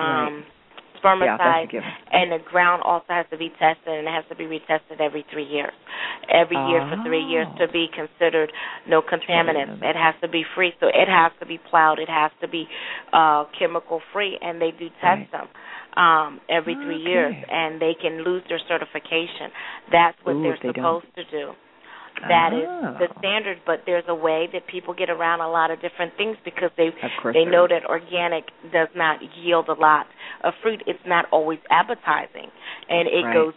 spermicides, and the ground also has to be tested, and it has to be retested every 3 years. Every year for 3 years to be considered no contaminants. It has to be free, so it has to be plowed. It has to be chemical-free, and they do test them every 3 years, and they can lose their certification. That's what they're supposed to do. That is the standard, but there's a way that people get around a lot of different things because they know that organic does not yield a lot of fruit. It's not always appetizing, and it goes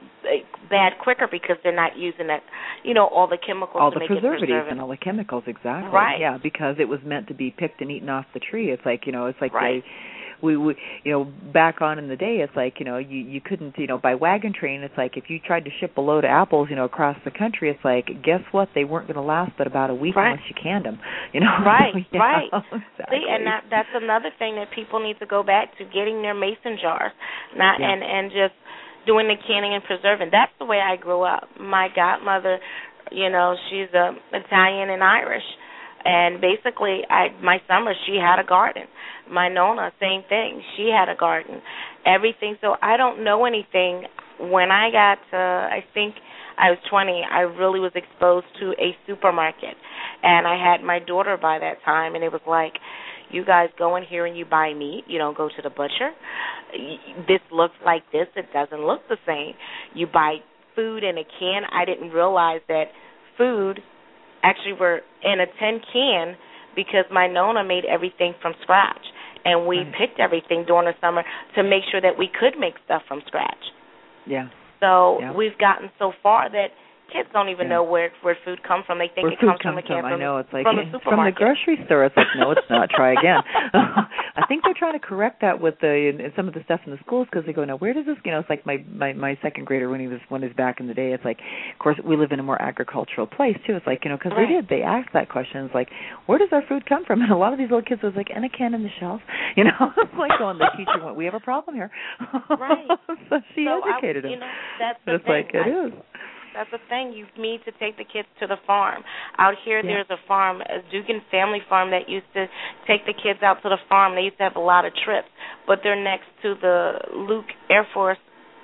bad quicker because they're not using that, you know, all the chemicals, all the preservatives and all the chemicals, exactly. Right. Yeah, because it was meant to be picked and eaten off the tree. It's like, you know, it's like we you know, back on in the day, it's like, you know, you couldn't, you know, by wagon train, it's like if you tried to ship a load of apples, you know, across the country, it's like, guess what? They weren't going to last but about a week unless you canned them, you know. Right, so, right. Exactly. See, and that's another thing that people need to go back to, getting their mason jars, and just doing the canning and preserving. That's the way I grew up. My godmother, you know, she's Italian and Irish. And basically, my summer, she had a garden. My Nona, same thing. She had a garden. Everything. So I don't know anything. When I got to, I think I was 20, I really was exposed to a supermarket. And I had my daughter by that time, and it was like, you guys go in here and you buy meat. You don't go to the butcher. This looks like this. It doesn't look the same. You buy food in a can. I didn't realize that food actually were in a tin can because my Nona made everything from scratch. And we picked everything during the summer to make sure that we could make stuff from scratch. Yeah. So we've gotten so far that kids don't even know where food comes from. They think it comes from a can I know, it's like from the supermarket. From the grocery store. It's like, no, it's not. Try again. I think they're trying to correct that with some of the stuff in the schools because they go, now where does this, you know, it's like my second grader when he's back in the day, it's like, of course, we live in a more agricultural place too. It's like, you know, because they asked that question. It's like, where does our food come from? And a lot of these little kids was like, in a can in the shelf. You know, it's like going, the teacher went, we have a problem here. Right. So she educated him. You know, that's but the it's thing. like, it is. That's the thing. You need to take the kids to the farm. Out here, there's a farm, a Dugan family farm that used to take the kids out to the farm. They used to have a lot of trips, but they're next to the Luke Air Force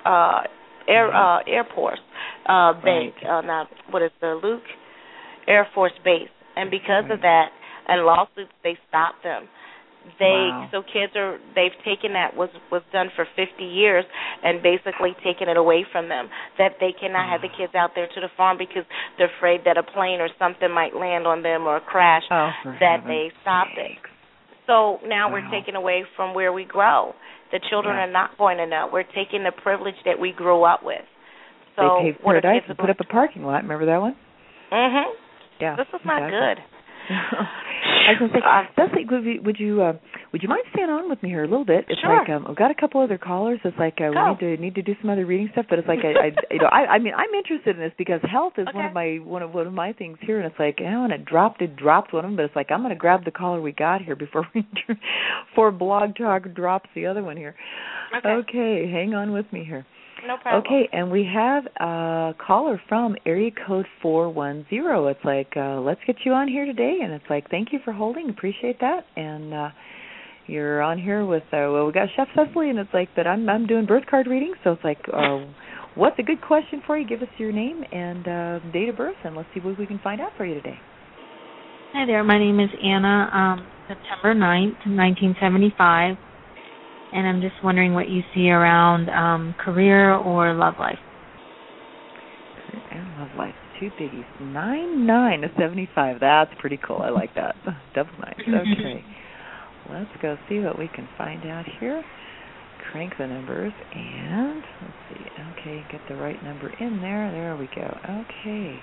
Air Force base. Now, what is the Luke Air Force base? And because of that and lawsuits, they stopped them. So they've taken that was done for 50 years and basically taken it away from them, that they cannot have the kids out there to the farm because they're afraid that a plane or something might land on them or crash, that they stopped it. So now we're taking away from where we grow. The children are not going to know. We're taking the privilege that we grew up with. So they paved Paradise and put up a parking lot. Remember that one? Mhm. Yeah. This is not good. I was going to say, Leslie, would you mind staying on with me here a little bit? It's sure. like I've got a couple other callers. It's like we need to do some other reading stuff. But it's like I mean I'm interested in this because health is one of my things here, and it's like when it dropped one of them. But it's like I'm going to grab the caller we got here before Blog Talk drops the other one here. Okay, hang on with me here. No problem. Okay, and we have a caller from area code 410. It's like, let's get you on here today, and it's like, thank you for holding. Appreciate that. And you're on here with, we got Chef Cecily, and it's like, but I'm doing birth card readings, so it's like, what's a good question for you? Give us your name and date of birth, and let's see what we can find out for you today. Hi there. My name is Anna, September 9th, 1975. And I'm just wondering what you see around career or love life. Career and love life, two biggies. 99 to 75. That's pretty cool. I like that. Double nines. Okay. Let's go see what we can find out here. Crank the numbers and let's see. Okay, get the right number in there. There we go. Okay.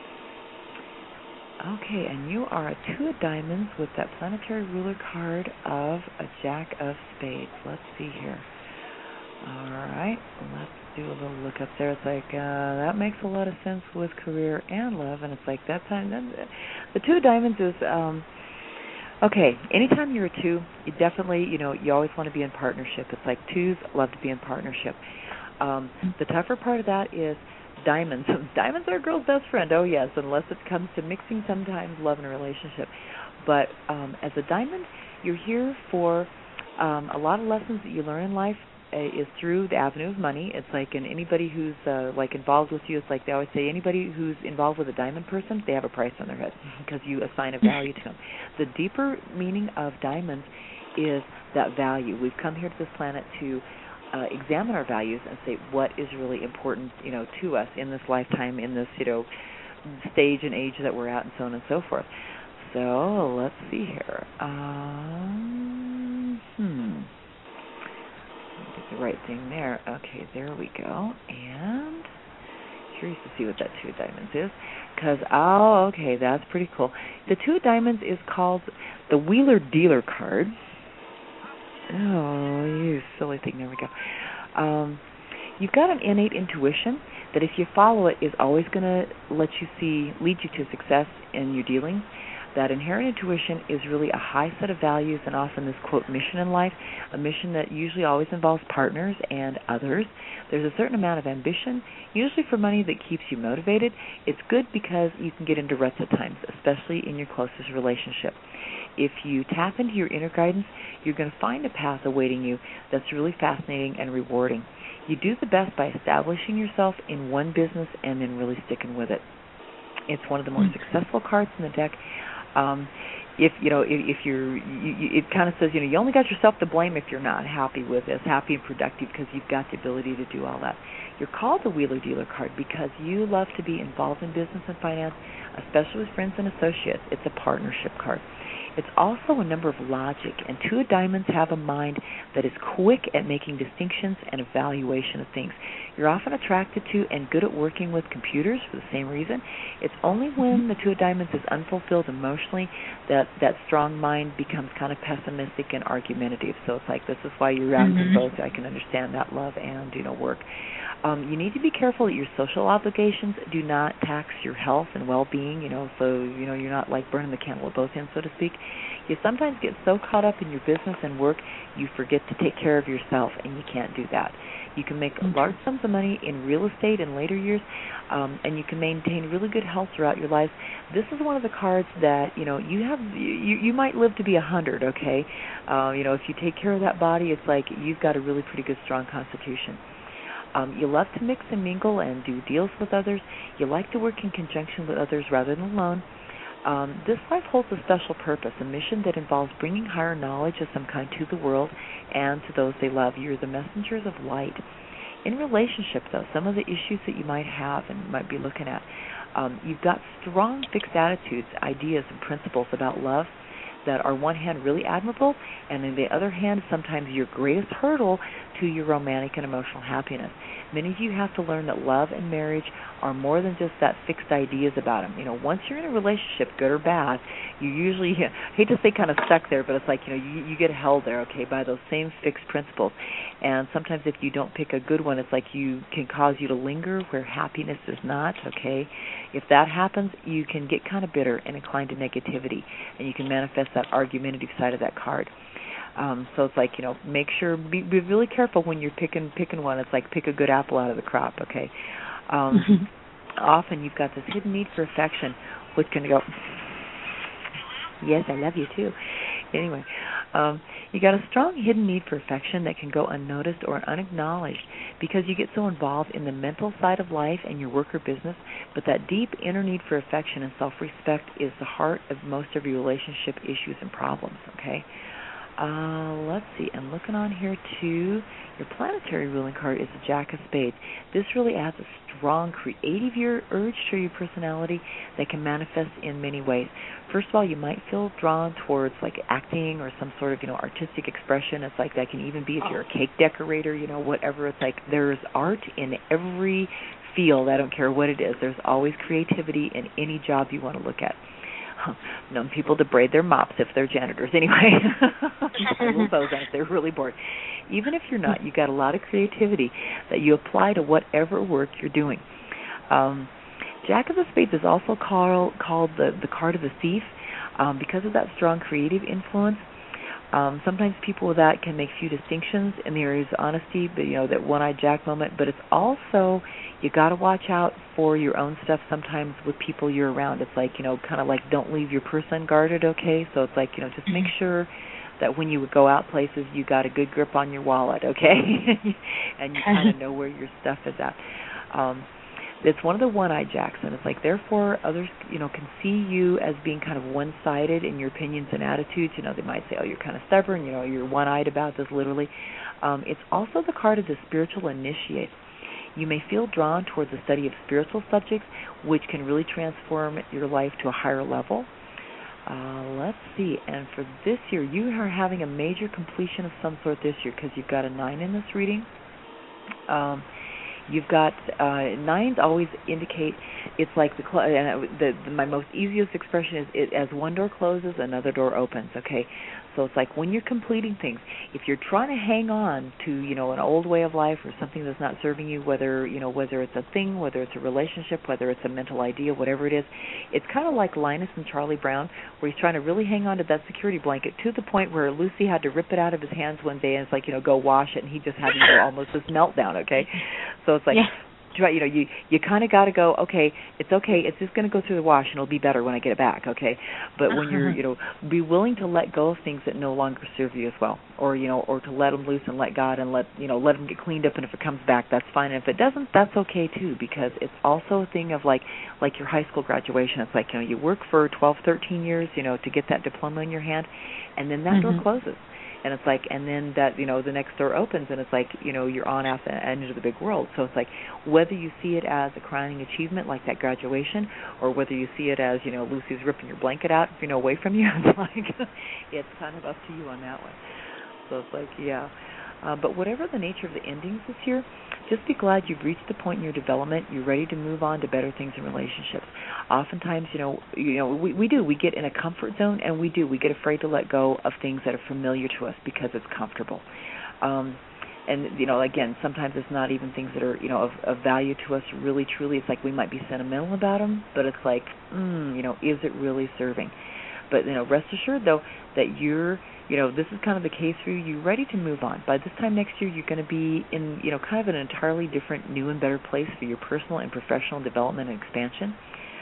Okay, and you are a 2 of diamonds with that planetary ruler card of a Jack of Spades. Let's see here. All right, let's do a little look up there. It's like, that makes a lot of sense with career and love, and it's like that time. The 2 of diamonds is, okay, anytime you're a 2, you definitely, you always want to be in partnership. It's like 2s love to be in partnership. The tougher part of that is diamonds. Diamonds are a girl's best friend. Oh, yes, unless it comes to mixing sometimes love and a relationship. But as a diamond, you're here for a lot of lessons that you learn in life is through the avenue of money. It's like anybody who's like involved with you, it's like they always say anybody who's involved with a diamond person, they have a price on their head because you assign a value to them. The deeper meaning of diamonds is that value. We've come here to this planet to examine our values and say what is really important, to us in this lifetime, in this, stage and age that we're at, and so on and so forth. So let's see here. Get the right thing there. Okay, there we go. And curious to see what that 2 of diamonds is, because okay, that's pretty cool. The 2 of diamonds is called the Wheeler Dealer card. Oh, you silly thing. There we go. You've got an innate intuition that if you follow it is always going to lead you to success in your dealings. That inherent intuition is really a high set of values and often this, quote, mission in life, a mission that usually always involves partners and others. There's a certain amount of ambition, usually for money, that keeps you motivated. It's good because you can get into ruts at times, especially in your closest relationship. If you tap into your inner guidance, you're going to find a path awaiting you that's really fascinating and rewarding. You do the best by establishing yourself in one business and then really sticking with it. It's one of the more successful cards in the deck. If it kind of says, you only got yourself to blame if you're not happy with this, happy and productive, because you've got the ability to do all that. You're called the Wheeler Dealer card because you love to be involved in business and finance, especially with friends and associates. It's a partnership card. It's also a number of logic, and 2 of diamonds have a mind that is quick at making distinctions and evaluation of things. You're often attracted to and good at working with computers for the same reason. It's only when the 2 of diamonds is unfulfilled emotionally that strong mind becomes kind of pessimistic and argumentative. So it's like, this is why you're out in both. I can understand that, love and, work. You need to be careful that your social obligations do not tax your health and well-being, so, you're not like burning the candle at both ends, so to speak. You sometimes get so caught up in your business and work, you forget to take care of yourself, and you can't do that. You can make large sums of money in real estate in later years, and you can maintain really good health throughout your life. This is one of the cards that, you might live to be 100, okay? If you take care of that body, it's like you've got a really pretty good, strong constitution. You love to mix and mingle and do deals with others. You like to work in conjunction with others rather than alone. This life holds a special purpose, a mission that involves bringing higher knowledge of some kind to the world and to those they love. You're the messengers of light. In relationship, though, some of the issues that you might have and might be looking at, you've got strong fixed attitudes, ideas, and principles about love that are, on one hand, really admirable, and on the other hand, sometimes your greatest hurdle to your romantic and emotional happiness. Many of you have to learn that love and marriage are more than just that fixed ideas about them. Once you're in a relationship, good or bad, you usually, I hate to say kind of stuck there, but it's like, you get held there, okay, by those same fixed principles. And sometimes if you don't pick a good one, it's like you can cause you to linger where happiness is not, okay? If that happens, you can get kind of bitter and inclined to negativity, and you can manifest that argumentative side of that card. So it's like, make sure, be really careful when you're picking one. It's like pick a good apple out of the crop, okay? Often you've got this hidden need for affection, which can go, yes, I love you too. Anyway, you got a strong hidden need for affection that can go unnoticed or unacknowledged because you get so involved in the mental side of life and your work or business, but that deep inner need for affection and self-respect is the heart of most of your relationship issues and problems, okay? Let's see, and looking on here too, your planetary ruling card is the Jack of Spades. This really adds a strong creative urge to your personality that can manifest in many ways. First of all, you might feel drawn towards like acting or some sort of, artistic expression. It's like that can even be if you're a cake decorator, whatever. It's like there's art in every field. I don't care what it is. There's always creativity in any job you want to look at. Known people to braid their mops if they're janitors. Anyway, if they're really bored. Even if you're not, you got a lot of creativity that you apply to whatever work you're doing. Jack of the Spades is also called the card of the thief because of that strong creative influence. Sometimes people with that can make few distinctions in the areas of honesty, but that one-eyed Jack moment. But it's also, you got to watch out for your own stuff sometimes with people you're around. It's like, kind of like don't leave your purse unguarded, okay? So it's like, just make sure that when you go out places, you got a good grip on your wallet, okay? And you kind of know where your stuff is at. It's one of the one-eyed Jacks, and it's like, therefore, others, can see you as being kind of one-sided in your opinions and attitudes. They might say, oh, you're kind of stubborn, you're one-eyed about this, literally. It's also the card of the spiritual initiate. You may feel drawn towards the study of spiritual subjects, which can really transform your life to a higher level. Let's see, and for this year, you are having a major completion of some sort this year because you've got a 9 in this reading. You've got 9s always indicate it's like my most easiest expression is as one door closes, another door opens. Okay, so it's like when you're completing things. If you're trying to hang on to an old way of life or something that's not serving you, whether it's a thing, whether it's a relationship, whether it's a mental idea, whatever it is, it's kind of like Linus and Charlie Brown, where he's trying to really hang on to that security blanket to the point where Lucy had to rip it out of his hands one day, and it's like go wash it, and he just had almost this meltdown. Okay, so it's like. Yeah. You kind of got to go, okay, it's just going to go through the wash and it'll be better when I get it back, okay? But when you're, be willing to let go of things that no longer serve you as well, or to let them loose and let God and let them get cleaned up, and if it comes back, that's fine. And if it doesn't, that's okay too, because it's also a thing of like your high school graduation. It's like, you work for 12, 13 years, to get that diploma in your hand, and then that door closes. And it's like, and then that, the next door opens, and it's like, you're on out into the big world. So it's like, whether you see it as a crowning achievement, like that graduation, or whether you see it as, Lucy's ripping your blanket out, away from you, it's like, it's kind of up to you on that one. So it's like, yeah. But whatever the nature of the endings this year, just be glad you've reached the point in your development. You're ready to move on to better things in relationships. Oftentimes, we get in a comfort zone, and we get afraid to let go of things that are familiar to us because it's comfortable. And again, sometimes it's not even things that are of value to us. Really, truly, it's like we might be sentimental about them, but it's like, is it really serving? But rest assured though that you're this is kind of the case for you. You're ready to move on. By this time next year, you're going to be in, kind of an entirely different, new and better place for your personal and professional development and expansion.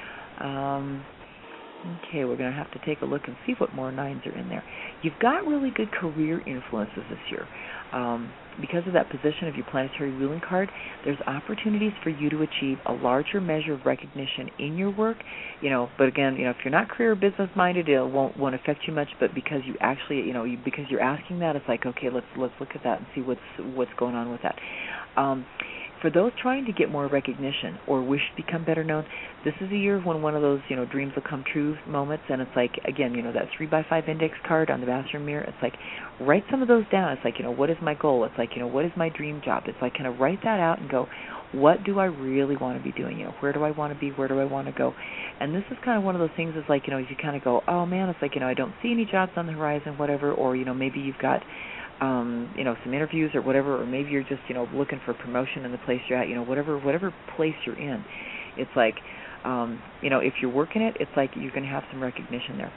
Okay, we're going to have to take a look and see what more 9s are in there. You've got really good career influences this year. Because of that position of your planetary ruling card, there's opportunities for you to achieve a larger measure of recognition in your work. But again, if you're not career or business minded, it won't affect you much. But because you actually, because you're asking that, it's like, okay, let's look at that and see what's going on with that. For those trying to get more recognition or wish to become better known, this is a year when one of those, dreams will come true moments. And it's like, again, that 3x5 index card on the bathroom mirror. It's like, write some of those down. It's like, what is my goal? It's like, what is my dream job? It's like, kind of write that out and go, what do I really want to be doing? Where do I want to be? Where do I want to go? And this is kind of one of those things. Is like, you kind of go, oh man, it's like, I don't see any jobs on the horizon, whatever. Or maybe you've got some interviews or whatever, or maybe you're just, looking for promotion in the place you're at, whatever place you're in. It's like, if you're working it, it's like you're going to have some recognition there.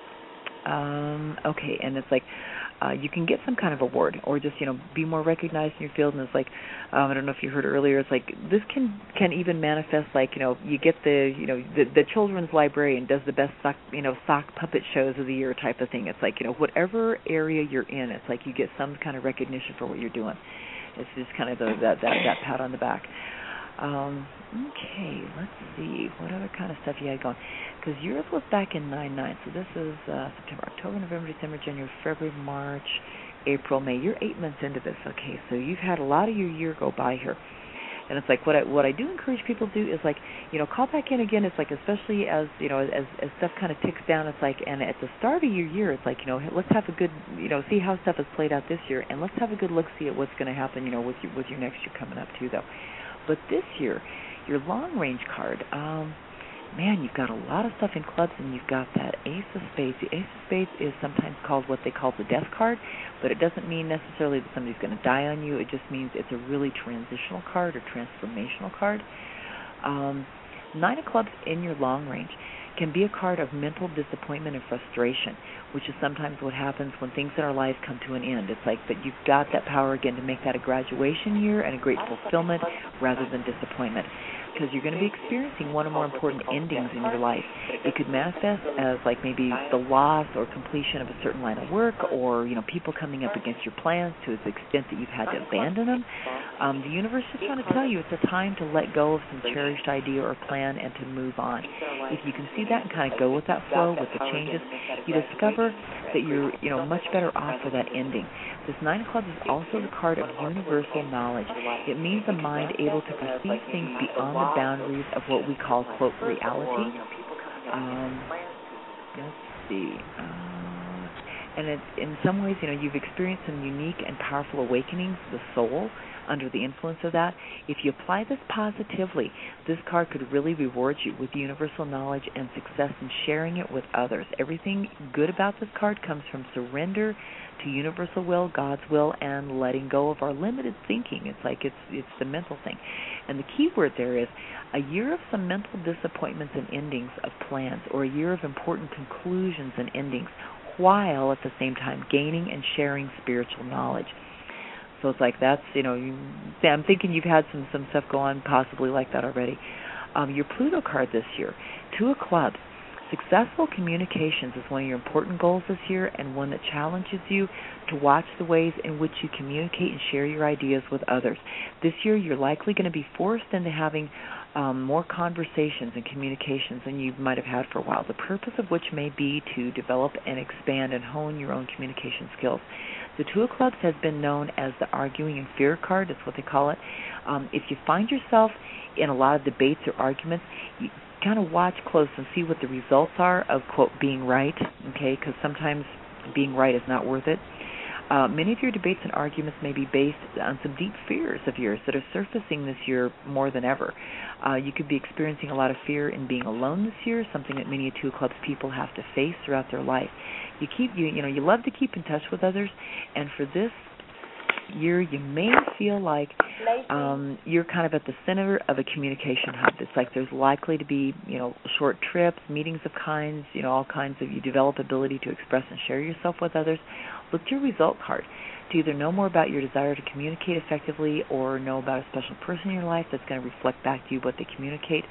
Okay, and it's like you can get some kind of award or just, be more recognized in your field. And it's like, I don't know if you heard earlier, it's like this can even manifest like, you get the children's librarian does the best sock puppet shows of the year type of thing. It's like, whatever area you're in, it's like you get some kind of recognition for what you're doing. It's just kind of that pat on the back. Okay, let's see. What other kind of stuff you had going? Because yours was back in 9/9, so this is September, October, November, December, January, February, March, April, May. You're 8 months into this, okay? So you've had a lot of your year go by here. And it's like what I do encourage people to do is like, call back in again. It's like, especially as, as stuff kind of ticks down, it's like, and at the start of your year, it's like, let's have a good, see how stuff has played out this year, and let's have a good look, see at what's going to happen, with your next year coming up too, though. But this year, your long-range card, man, you've got a lot of stuff in clubs, and you've got that Ace of Spades. The Ace of Spades is sometimes called what they call the death card, but it doesn't mean necessarily that somebody's going to die on you. It just means it's a really transitional card or transformational card. 9 of Clubs in your long range can be a card of mental disappointment and frustration, which is sometimes what happens when things in our lives come to an end. It's like, but you've got that power again to make that a graduation year and a great fulfillment rather than disappointment, because you're going to be experiencing one or more important endings in your life. It could manifest as like maybe the loss or completion of a certain line of work, or people coming up against your plans to the extent that you've had to abandon them. The universe is trying to tell you it's a time to let go of some cherished idea or plan and to move on. If you can see that and kind of go with that flow, with the changes, you discover that you're much better off for that ending. This 9 of Clubs is also the card of universal knowledge. It means a mind able to perceive things beyond the boundaries of what we call, quote, reality. Let's see. And in some ways, you've experienced some unique and powerful awakenings of the soul under the influence of that. If you apply this positively, this card could really reward you with universal knowledge and success in sharing it with others. Everything good about this card comes from surrender to universal will, God's will, and letting go of our limited thinking. It's like it's the mental thing. And the key word there is a year of some mental disappointments and endings of plans, or a year of important conclusions and endings, while at the same time gaining and sharing spiritual knowledge. So it's like that's, I'm thinking you've had some stuff go on possibly like that already. Your Pluto card this year, 2 of Clubs. Successful communications is one of your important goals this year, and one that challenges you to watch the ways in which you communicate and share your ideas with others. This year you're likely going to be forced into having more conversations and communications than you might have had for a while, the purpose of which may be to develop and expand and hone your own communication skills. The 2 of Clubs has been known as the arguing and fear card. That's what they call it. If you find yourself in a lot of debates or arguments, you kind of watch close and see what the results are of, quote, being right, okay, because sometimes being right is not worth it. Many of your debates and arguments may be based on some deep fears of yours that are surfacing this year more than ever. You could be experiencing a lot of fear in being alone this year, something that many 2 of Clubs people have to face throughout their life. You love to keep in touch with others, and for this year you may feel like you're kind of at the center of a communication hub. It's like there's likely to be, short trips, meetings of kinds, all kinds of, you develop ability to express and share yourself with others. Look to your result card to either know more about your desire to communicate effectively or know about a special person in your life that's going to reflect back to you what they communicate.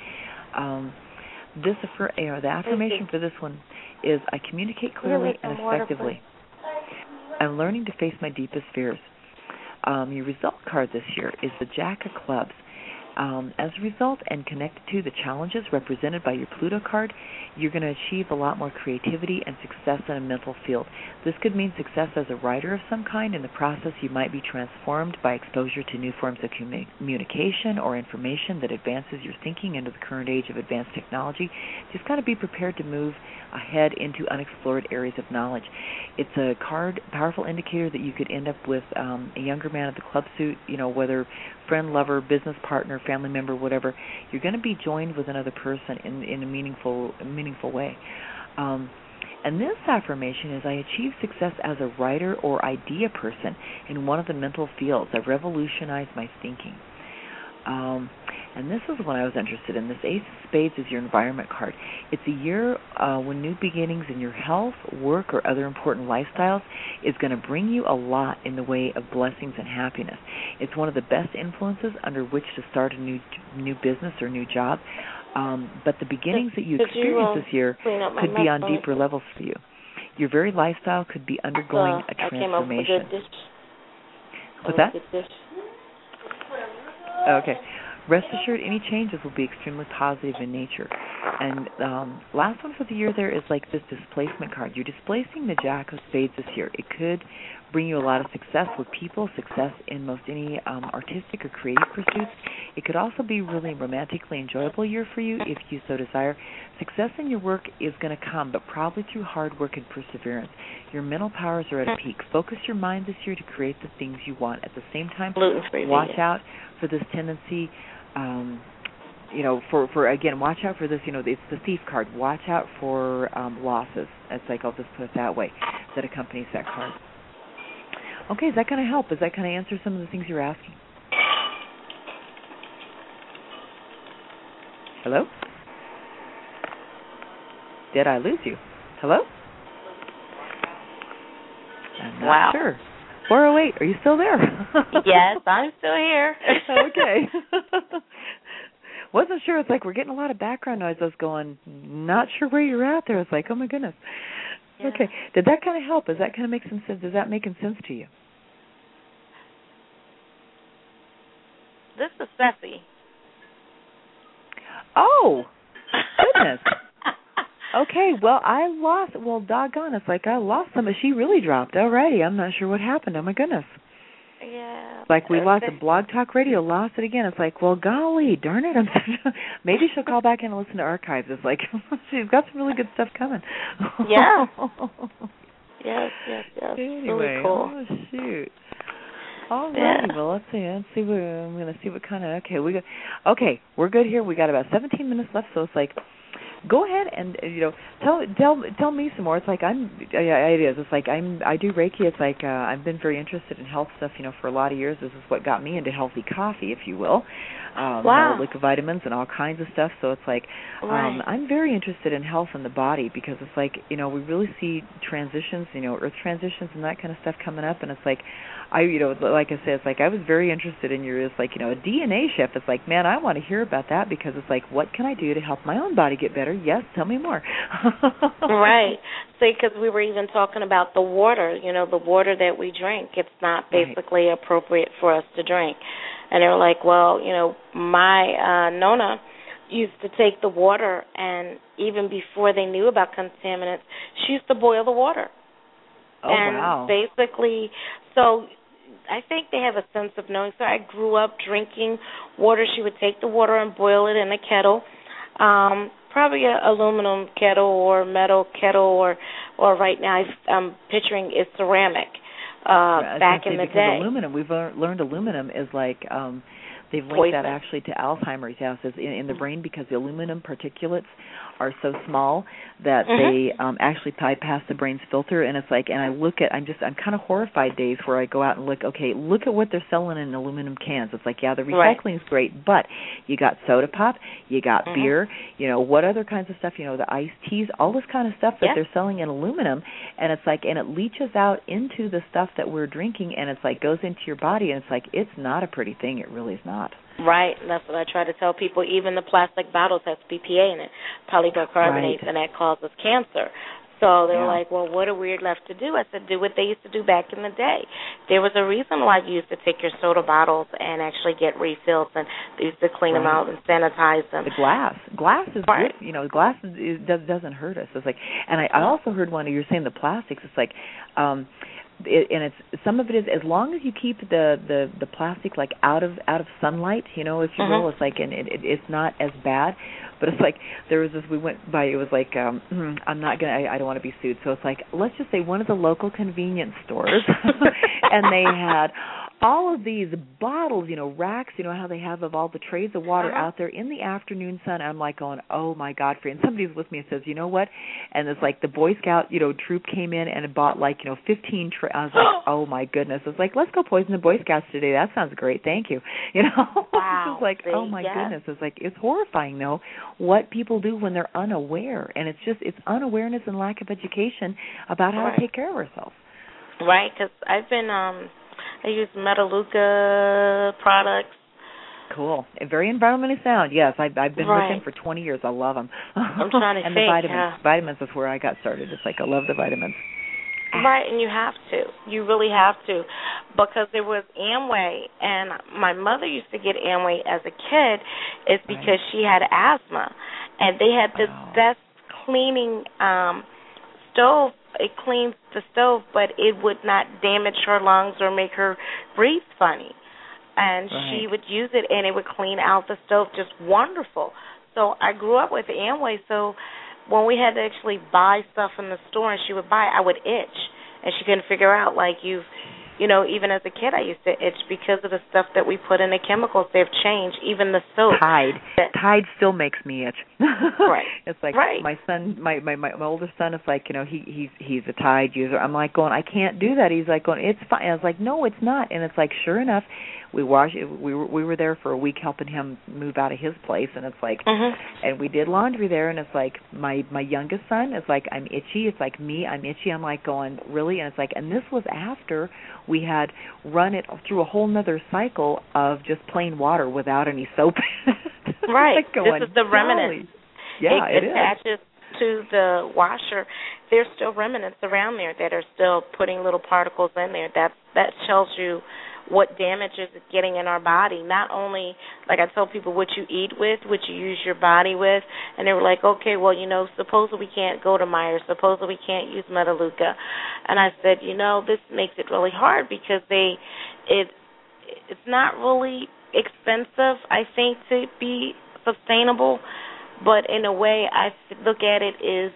The affirmation for this one is, I communicate clearly and effectively. I'm learning to face my deepest fears. Your result card this year is the Jack of Clubs. As a result, and connected to the challenges represented by your Pluto card, you're going to achieve a lot more creativity and success in a mental field. This could mean success as a writer of some kind. In the process, you might be transformed by exposure to new forms of communication or information that advances your thinking into the current age of advanced technology. Just got to be prepared to move ahead into unexplored areas of knowledge. It's a card, powerful indicator that you could end up with a younger man at the club suit, whether friend, lover, business partner, family member, whatever. You're going to be joined with another person in a meaningful way. And this affirmation is, I achieve success as a writer or idea person in one of the mental fields. I've revolutionized my thinking. And this is what I was interested in. This Ace of Spades is your environment card. It's a year when new beginnings in your health, work, or other important lifestyles is going to bring you a lot in the way of blessings and happiness. It's one of the best influences under which to start a new business or new job. But the beginnings that you experience this year could be on deeper levels for you. Your very lifestyle could be undergoing a transformation. What's that? Okay. Rest assured, any changes will be extremely positive in nature. And last one for the year there is like this displacement card. You're displacing the Jack of Spades this year. It could bring you a lot of success with people, success in most any artistic or creative pursuits. It could also be really romantically enjoyable year for you if you so desire. Success in your work is going to come, but probably through hard work and perseverance. Your mental powers are at a peak. Focus your mind this year to create the things you want. At the same time, watch out for this tendency. Watch out for this, it's the thief card. Watch out for losses. It's like, I'll just put it that way, that accompanies that card. Okay, is that going to help? Does that kind of answer some of the things you're asking? Hello? Did I lose you? Hello? I'm not sure. 408, are you still there? Yes, I'm still here. Okay. Wasn't sure. It's like we're getting a lot of background noise. I was going, not sure where you're at there. It's like, oh my goodness. Yeah. Okay. Did that kind of help? Does that kind of make some sense? Does that make sense to you? This is Ceci. Oh, goodness. Okay, well, doggone, it's like I lost some. She really dropped. Alrighty, I'm not sure what happened. Oh, my goodness. Yeah. Like we lost the Blog Talk Radio, lost it again. It's like, well, golly, darn it. Maybe she'll call back in and listen to archives. It's like, she's got some really good stuff coming. Yeah. Yes. Anyway, really cool. Oh, shoot. All right. Well, let's see. I'm going to see what kind of. Okay, we're good here. We got about 17 minutes left, so it's like, go ahead and tell me some more. It's like It's like I do Reiki. It's like I've been very interested in health stuff. For a lot of years. This is what got me into healthy coffee, if you will. Liquid vitamins and all kinds of stuff. So it's like I'm very interested in health in the body because it's like we really see transitions, earth transitions and that kind of stuff coming up, and it's like like I said, it's like I was very interested in a DNA shift. It's like, man, I want to hear about that because it's like, what can I do to help my own body get better? Yes, tell me more. Right. See, because we were even talking about the water, the water that we drink. It's not basically appropriate for us to drink. And they were like, well, my Nona used to take the water, and even before they knew about contaminants, she used to boil the water. Oh, and wow. Basically, so I think they have a sense of knowing. So I grew up drinking water. She would take the water and boil it in a kettle, probably an aluminum kettle or metal kettle, or right now I'm picturing it's ceramic. Back in the day, aluminum. We've learned aluminum is like they've linked that actually to Alzheimer's. Yeah, it says in the brain because the aluminum particulates are so small that they actually bypass the brain's filter. And it's like, and I'm kind of horrified days where I go out and look at what they're selling in aluminum cans. It's like, yeah, the recycling is great, but you got soda pop, you got beer, what other kinds of stuff, the iced teas, all this kind of stuff that they're selling in aluminum. And it's like, and it leaches out into the stuff that we're drinking, and it's like goes into your body, and it's like, it's not a pretty thing. It really is not. Right, and that's what I try to tell people. Even the plastic bottles has BPA in it, polybicarbonate, and that causes cancer. So they were like, well, what are we left to do? I said, do what they used to do back in the day. There was a reason why you used to take your soda bottles and actually get refills, and they used to clean them out and sanitize them. The glass is good. You know, glass doesn't hurt us. It's like, and I also heard one. You're saying the plastics. It's like, and it's some of it is as long as you keep the plastic like out of sunlight, you know, if you will. It's like, and it's not as bad. But it's like there was this. We went by. It was like I don't want to be sued. So it's like, let's just say one of the local convenience stores, and they had all of these bottles, you know, racks, you know how they have of all the trays of water out there in the afternoon sun. I'm like going, oh my God, friend. Somebody was with me and says, you know what? And it's like the Boy Scout, you know, troop came in and bought like, you know, 15 trays. I was like, oh my goodness. I was like, let's go poison the Boy Scouts today. That sounds great. Thank you. You know, wow. It's like, oh my goodness. It's like, it's horrifying though what people do when they're unaware, and it's unawareness and lack of education about how to take care of ourselves. Right, because I've been I use Metalluca products. Cool. Very environmentally sound. Yes, I've been with them for 20 years. I love them. I'm trying to and the vitamins. Vitamins is where I got started. It's like I love the vitamins. Right, and you have to. You really have to. Because there was Amway, and my mother used to get Amway as a kid, is because she had asthma. And they had the best cleaning stove. It cleans the stove, but it would not damage her lungs or make her breathe funny. And she would use it, and it would clean out the stove just wonderful. So I grew up with Amway, so when we had to actually buy stuff in the store and she would buy, I would itch. And she couldn't figure out, like, you know, even as a kid I used to itch because of the stuff that we put in the chemicals. They've changed, even the soap. Tide still makes me itch. Right. It's like my son, my older son is like, you know, he's a Tide user. I'm like going, I can't do that. He's like going, it's fine. I was like, no, it's not. And it's like, sure enough, we were there for a week helping him move out of his place, and it's like, and we did laundry there, and it's like my youngest son is like, I'm itchy. It's like me, I'm itchy. I'm like going, really? And it's like, and this was after we had run it through a whole nother cycle of just plain water without any soap. Right. Like going, this is the remnants. Yeah, it attaches to the washer. There's still remnants around there that are still putting little particles in there. That tells you what damage is getting in our body. Not only, like I told people, what you eat with, what you use your body with, and they were like, okay, well, you know, suppose we can't go to Meijer, suppose we can't use Metalluca. And I said, you know, this makes it really hard because it's not really expensive, I think, to be sustainable, but in a way I look at it as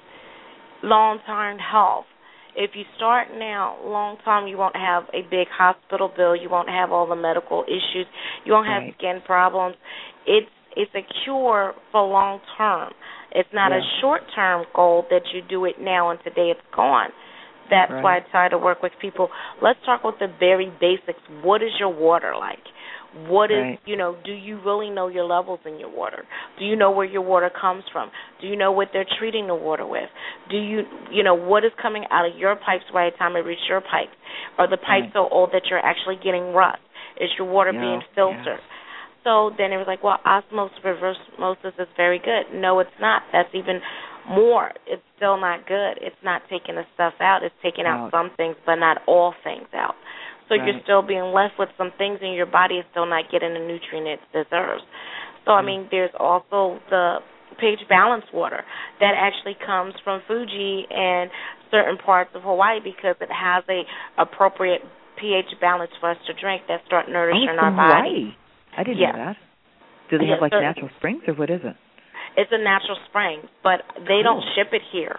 long-term health. If you start now, long term, you won't have a big hospital bill. You won't have all the medical issues. You won't have skin problems. It's a cure for long term. It's not a short term goal that you do it now and today it's gone. That's why I try to work with people. Let's talk about the very basics. What is your water like? What is, you know, do you really know your levels in your water? Do you know where your water comes from? Do you know what they're treating the water with? Do you know, what is coming out of your pipes by the time it reaches your pipes? Are the pipes so old that you're actually getting rust? Is your water being filtered? So then it was like, well, osmosis, reverse osmosis is very good. No, it's not. That's even more. It's still not good. It's not taking the stuff out. It's taking out some things, but not all things out. So you're still being left with some things in your body is still not getting the nutrient it deserves. So, I mean, there's also the pH balance water that actually comes from Fuji and certain parts of Hawaii because it has a appropriate pH balance for us to drink that start nourishing our body. Hawaii. I didn't know that. Do they have, like, natural springs, or what is it? It's a natural spring, but they don't ship it here.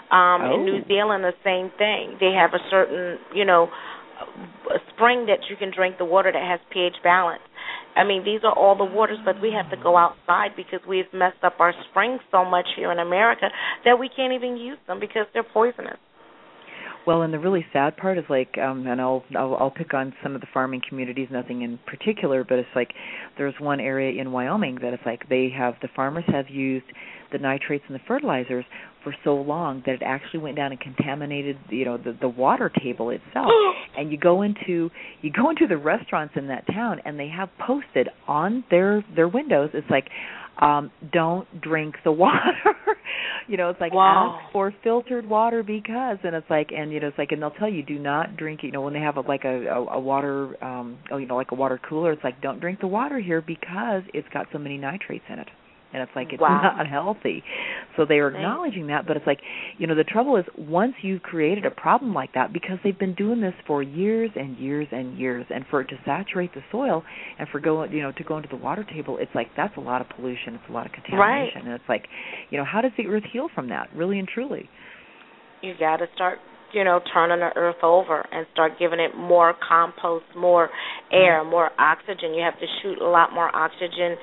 In New Zealand, the same thing. They have a certain, you know, a spring that you can drink the water that has pH balance. I mean, these are all the waters, but we have to go outside because we've messed up our springs so much here in America that we can't even use them because they're poisonous. Well, and the really sad part is like, and I'll pick on some of the farming communities, nothing in particular, but it's like there's one area in Wyoming that it's like the farmers have used the nitrates and the fertilizers for so long that it actually went down and contaminated, the water table itself. And you go into the restaurants in that town, and they have posted on their windows, it's like, don't drink the water. It's like, wow. Ask for filtered water because, and it's like, and it's like, and they'll tell you, do not drink. When they have a water, like a water cooler, it's like, don't drink the water here because it's got so many nitrates in it. And it's like, it's not healthy. So they are acknowledging that, but it's like, the trouble is once you've created a problem like that, because they've been doing this for years and years and years, and for it to saturate the soil and for to go into the water table, it's like, that's a lot of pollution, it's a lot of contamination. Right. And it's like, how does the earth heal from that, really and truly? You got to start, turning the earth over and start giving it more compost, more air, more oxygen. You have to shoot a lot more oxygen,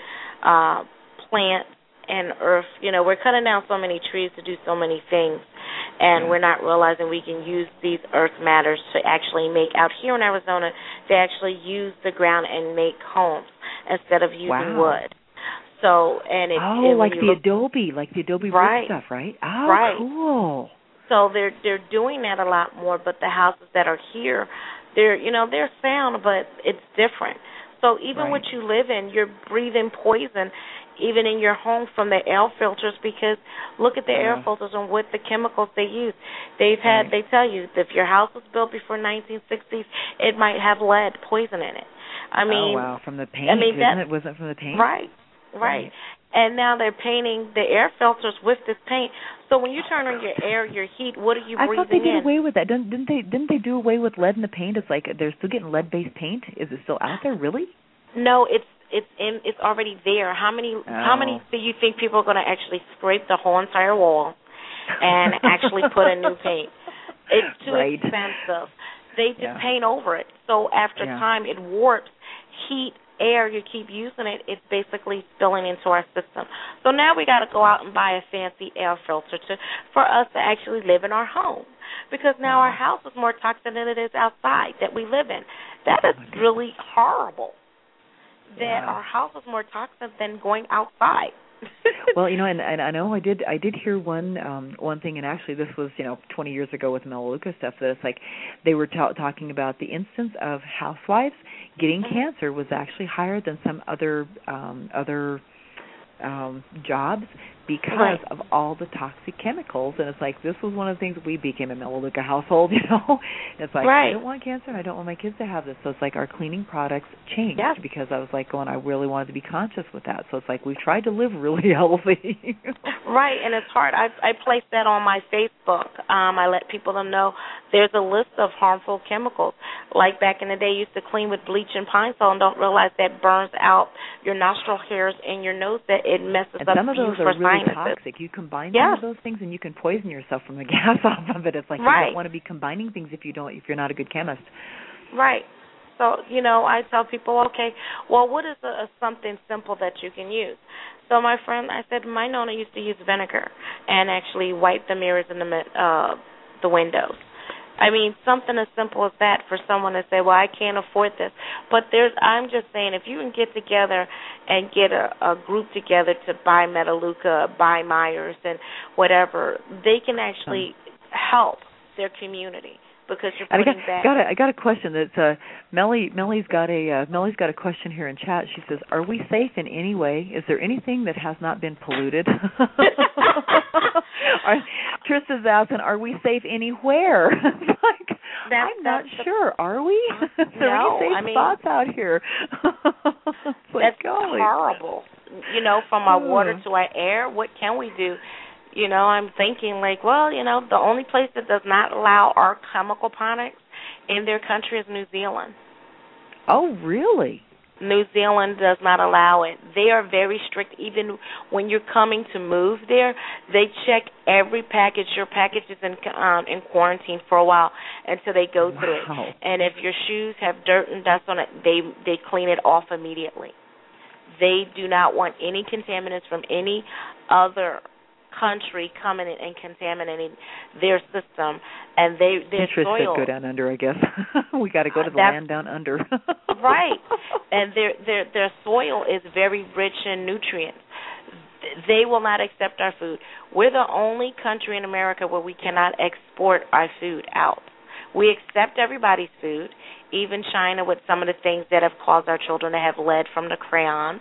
plant and earth. We're cutting down so many trees to do so many things, and we're not realizing we can use these earth matters to actually make, out here in Arizona, they actually use the ground and make homes instead of using wood. So, and it like the adobe right. wood stuff, right? Oh, right. Cool. So they're doing that a lot more, but the houses that are here, they're sound, but it's different. So even what you live in, you're breathing poison even in your home from the air filters, because look at the air filters and what the chemicals they use. They tell you if your house was built before 1960s, it might have lead poison in it. I mean, from the paint. It wasn't from the paint. Right. And now they're painting the air filters with this paint. So when you turn on your air, your heat, what are you breathing in? I thought they did away with that. Didn't they do away with lead in the paint? It's like they're still getting lead-based paint. Is it still out there, really? No, it's already there. How many do you think people are going to actually scrape the whole entire wall and actually put a new paint? It's too expensive. They just paint over it. So after time, it warps. Heat, air, you keep using it, it's basically spilling into our system. So now we got to go out and buy a fancy air filter for us to actually live in our home, because now our house is more toxic than it is outside that we live in. That is really horrible. That our house is more toxic than going outside. Well, and I know I did hear one thing, and actually this was 20 years ago with Melaleuca stuff, that it's like they were talking about the instance of housewives getting cancer was actually higher than some other jobs because of all the toxic chemicals. And it's like, this was one of the things we became a Melaleuca household, It's like, I don't want cancer and I don't want my kids to have this. So it's like our cleaning products changed because I was like I really wanted to be conscious with that. So it's like we tried to live really healthy. Right, and it's hard. I placed that on my Facebook. I let people know there's a list of harmful chemicals. Like back in the day, you used to clean with bleach and pine salt and don't realize that burns out your nostril hairs and your nose, that it messes up some of those for are really sinuses. Toxic. You combine some of those things and you can poison yourself from the gas off of it. It's like you don't want to be combining things if you're not a good chemist. Right. So, I tell people, okay, well, what is something simple that you can use? So my friend, I said, my Nona used to use vinegar and actually wipe the mirrors in the windows. I mean, something as simple as that for someone to say, well, I can't afford this. But I'm just saying, if you can get together and get a group together to buy Melaleuca, buy Myers, and whatever, they can actually help their community. Because you're putting I got a question. That's Mellie's got a question here in chat. She says, "Are we safe in any way? Is there anything that has not been polluted?" Trista's asking, "Are we safe anywhere?" I'm not sure. Are we? Is there any safe spots out here? That's horrible. From our water to our air, what can we do? I'm thinking the only place that does not allow our chemical products in their country is New Zealand. Oh, really? New Zealand does not allow it. They are very strict. Even when you're coming to move there, they check every package. Your package is in quarantine for a while until they go through it. And if your shoes have dirt and dust on it, they clean it off immediately. They do not want any contaminants from any other country coming in and contaminating their system, and their soil. Go down under, I guess. We got to go to the land down under. Right, and their soil is very rich in nutrients. they will not accept our food. We're the only country in America where we cannot export our food out. We accept everybody's food, even China with some of the things that have caused our children to have lead from the crayons.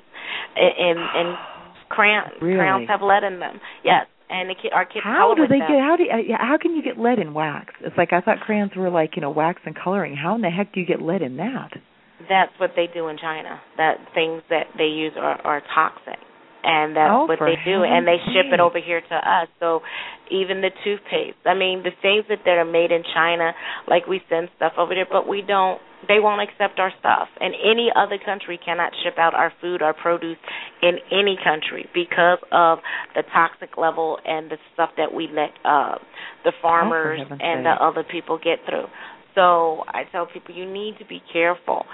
And crayons have lead in them. Yes. And our kids how do they them. get how can you get lead in wax? It's like I thought crayons were like, wax and coloring. How in the heck do you get lead in that? That's what they do in China. That things that they use are toxic. And that's what they do, and they ship it over here to us. So even the toothpaste, I mean, the things that are made in China, like we send stuff over there, but they won't accept our stuff. And any other country cannot ship out our food, our produce in any country because of the toxic level and the stuff that we let the farmers and the other people get through. So I tell people you need to be careful.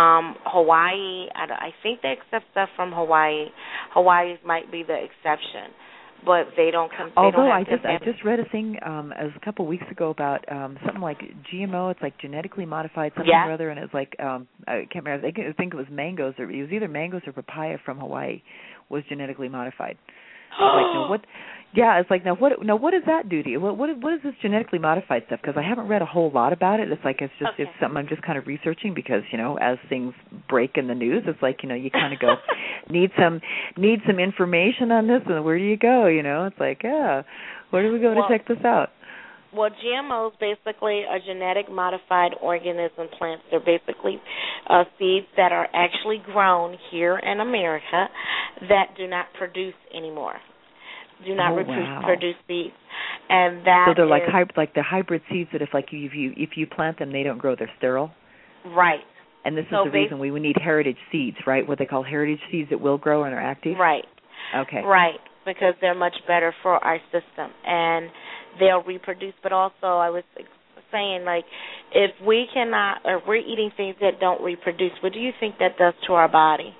Hawaii, I think they accept stuff from Hawaii. Hawaii might be the exception, but they don't. Although I just read a thing a couple of weeks ago about something like GMO. It's like genetically modified something or other, and it's like I can't remember. I think it was mangoes, or it was either mangoes or papaya from Hawaii was genetically modified. Like, no, what? Yeah, it's like now what does that do to you? What is this genetically modified stuff? Because I haven't read a whole lot about it. It's like it's something I'm just kind of researching because as things break in the news, it's like you kind of go need some information on this, and where do you go? It's like where do we go to check this out? Well, GMOs basically are genetic modified organism plants. They're basically seeds that are actually grown here in America that do not produce anymore. Do not produce seeds, and that so they're like the hybrid seeds that if you plant them, they don't grow. They're sterile. Right. And this is the reason we need heritage seeds, right? What they call heritage seeds that will grow and are active. Right. Okay. Right, because they're much better for our system and they'll reproduce. But also, I was saying, like, if we cannot, or we're eating things that don't reproduce, what do you think that does to our body?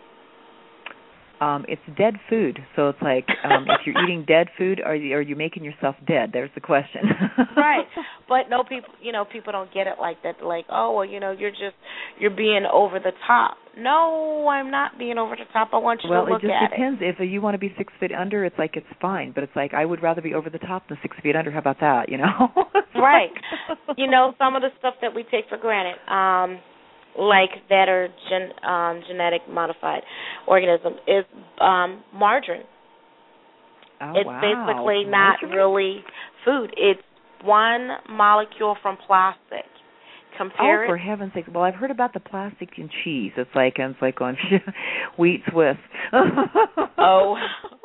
It's dead food, so it's like if you're eating dead food, are you making yourself dead? There's the question. Right, but no, people don't get it like that. Like, oh, well, you're being over the top. No, I'm not being over the top. I want you to look at it. Well, it just depends. If you want to be 6 feet under, it's like it's fine. But it's like I would rather be over the top than 6 feet under. How about that? Right. Some of the stuff that we take for granted. Like that are genetic modified organism is margarine. Oh, it's basically not really food. It's one molecule from plastic. For heaven's sake! Well, I've heard about the plastic in cheese. It's like on wheat Swiss. Oh.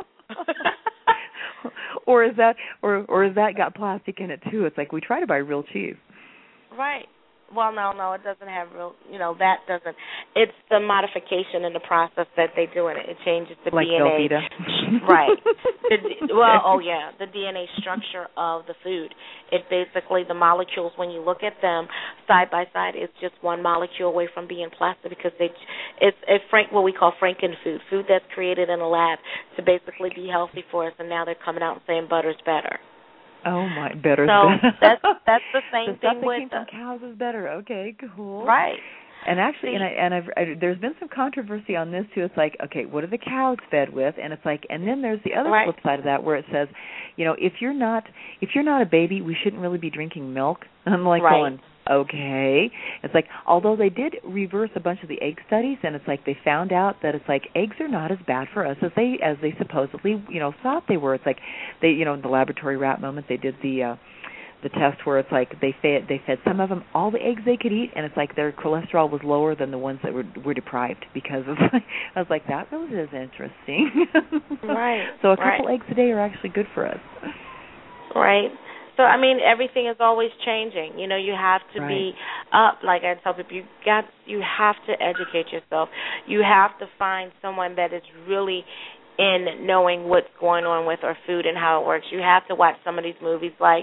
Or is that got plastic in it too? It's like we try to buy real cheese. Right. Well, no, it doesn't have real, that doesn't. It's the modification in the process that they do in it. It changes the like DNA. Velveeta. Right. The DNA structure of the food. It basically, the molecules, when you look at them side by side, it's just one molecule away from being plastic because it's what we call Frankenfood, food that's created in a lab to basically be healthy for us, and now they're coming out and saying butter's better. Oh my, better. So that's the same the thing stuff with that came from cows is better. Okay, cool. Right. And actually, there's been some controversy on this too. It's like, okay, what are the cows fed with? And it's like, and then there's the other flip side of that where it says, if you're not a baby, we shouldn't really be drinking milk. And I'm like going, okay. It's like, although they did reverse a bunch of the egg studies, and it's like they found out that it's like eggs are not as bad for us as they supposedly thought they were. It's like they in the laboratory rat moment they did the test where it's like they fed some of them all the eggs they could eat, and it's like their cholesterol was lower than the ones that were deprived because of. I was like, that really is interesting. Right. So a couple eggs a day are actually good for us. Right. So, I mean, everything is always changing. You have to be up. Like I tell people, you have to educate yourself. You have to find someone that is really in knowing what's going on with our food and how it works. You have to watch some of these movies like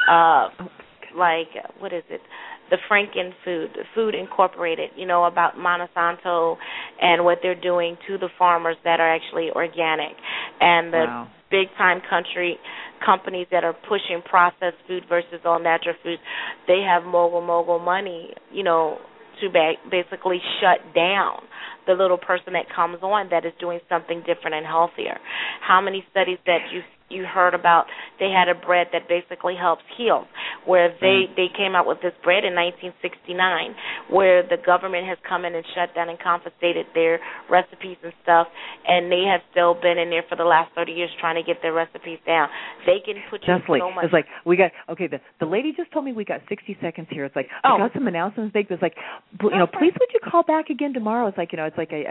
what is it? The Frankenfood, Food Incorporated, about Monsanto and what they're doing to the farmers that are actually organic, and the big-time companies that are pushing processed food versus all natural food. They have mogul money, to basically shut down the little person that comes on that is doing something different and healthier. How many studies that you heard about, they had a bread that basically helps heal, where they came out with this bread in 1969, where the government has come in and shut down and confiscated their recipes and stuff, and they have still been in there for the last 30 years trying to get their recipes down. They can put you so much. It's like, we got, okay, the lady just told me we got 60 seconds here. It's like, we got some announcements to make. It's like, please would you call back again tomorrow? It's like, it's like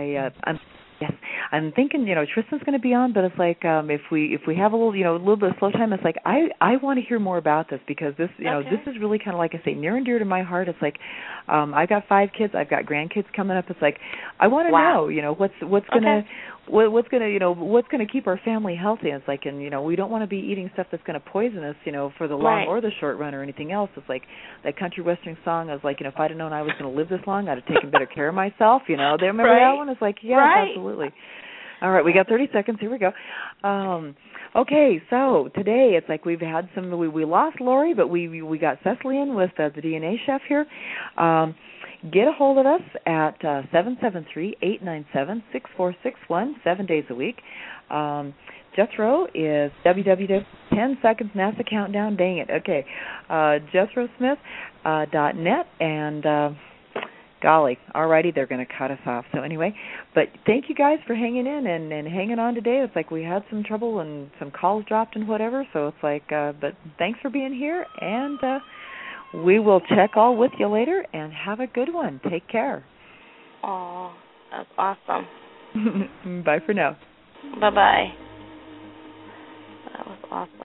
I'm thinking, Tristan's going to be on, but it's like if we have a little bit of slow time, it's like I want to hear more about this, because this this is really kind of, like I say, near and dear to my heart. It's like I've got 5 kids, I've got grandkids coming up. It's like I want to know, what's going to keep our family healthy. It's like, and we don't want to be eating stuff that's going to poison us, for the long or the short run or anything else. It's like that country western song. I was like, if I'd have known I was going to live this long, I'd have taken better care of myself. They remember that one? It's like, yes, absolutely. All right, we got 30 seconds. Here we go. Okay, so today it's like we've had we lost Lori, but we got Cecily in with the DNA Chef here. Get a hold of us at 773-897-6461, 7 days a week. Jethro is www. 10 seconds NASA countdown. Dang it. Okay, JethroSmith.net and. Golly, alrighty, they're going to cut us off. So anyway, but thank you guys for hanging in and hanging on today. It's like we had some trouble and some calls dropped and whatever. So it's like, but thanks for being here, and we will check all with you later. And have a good one. Take care. Oh, that's awesome. Bye for now. Bye-bye. That was awesome.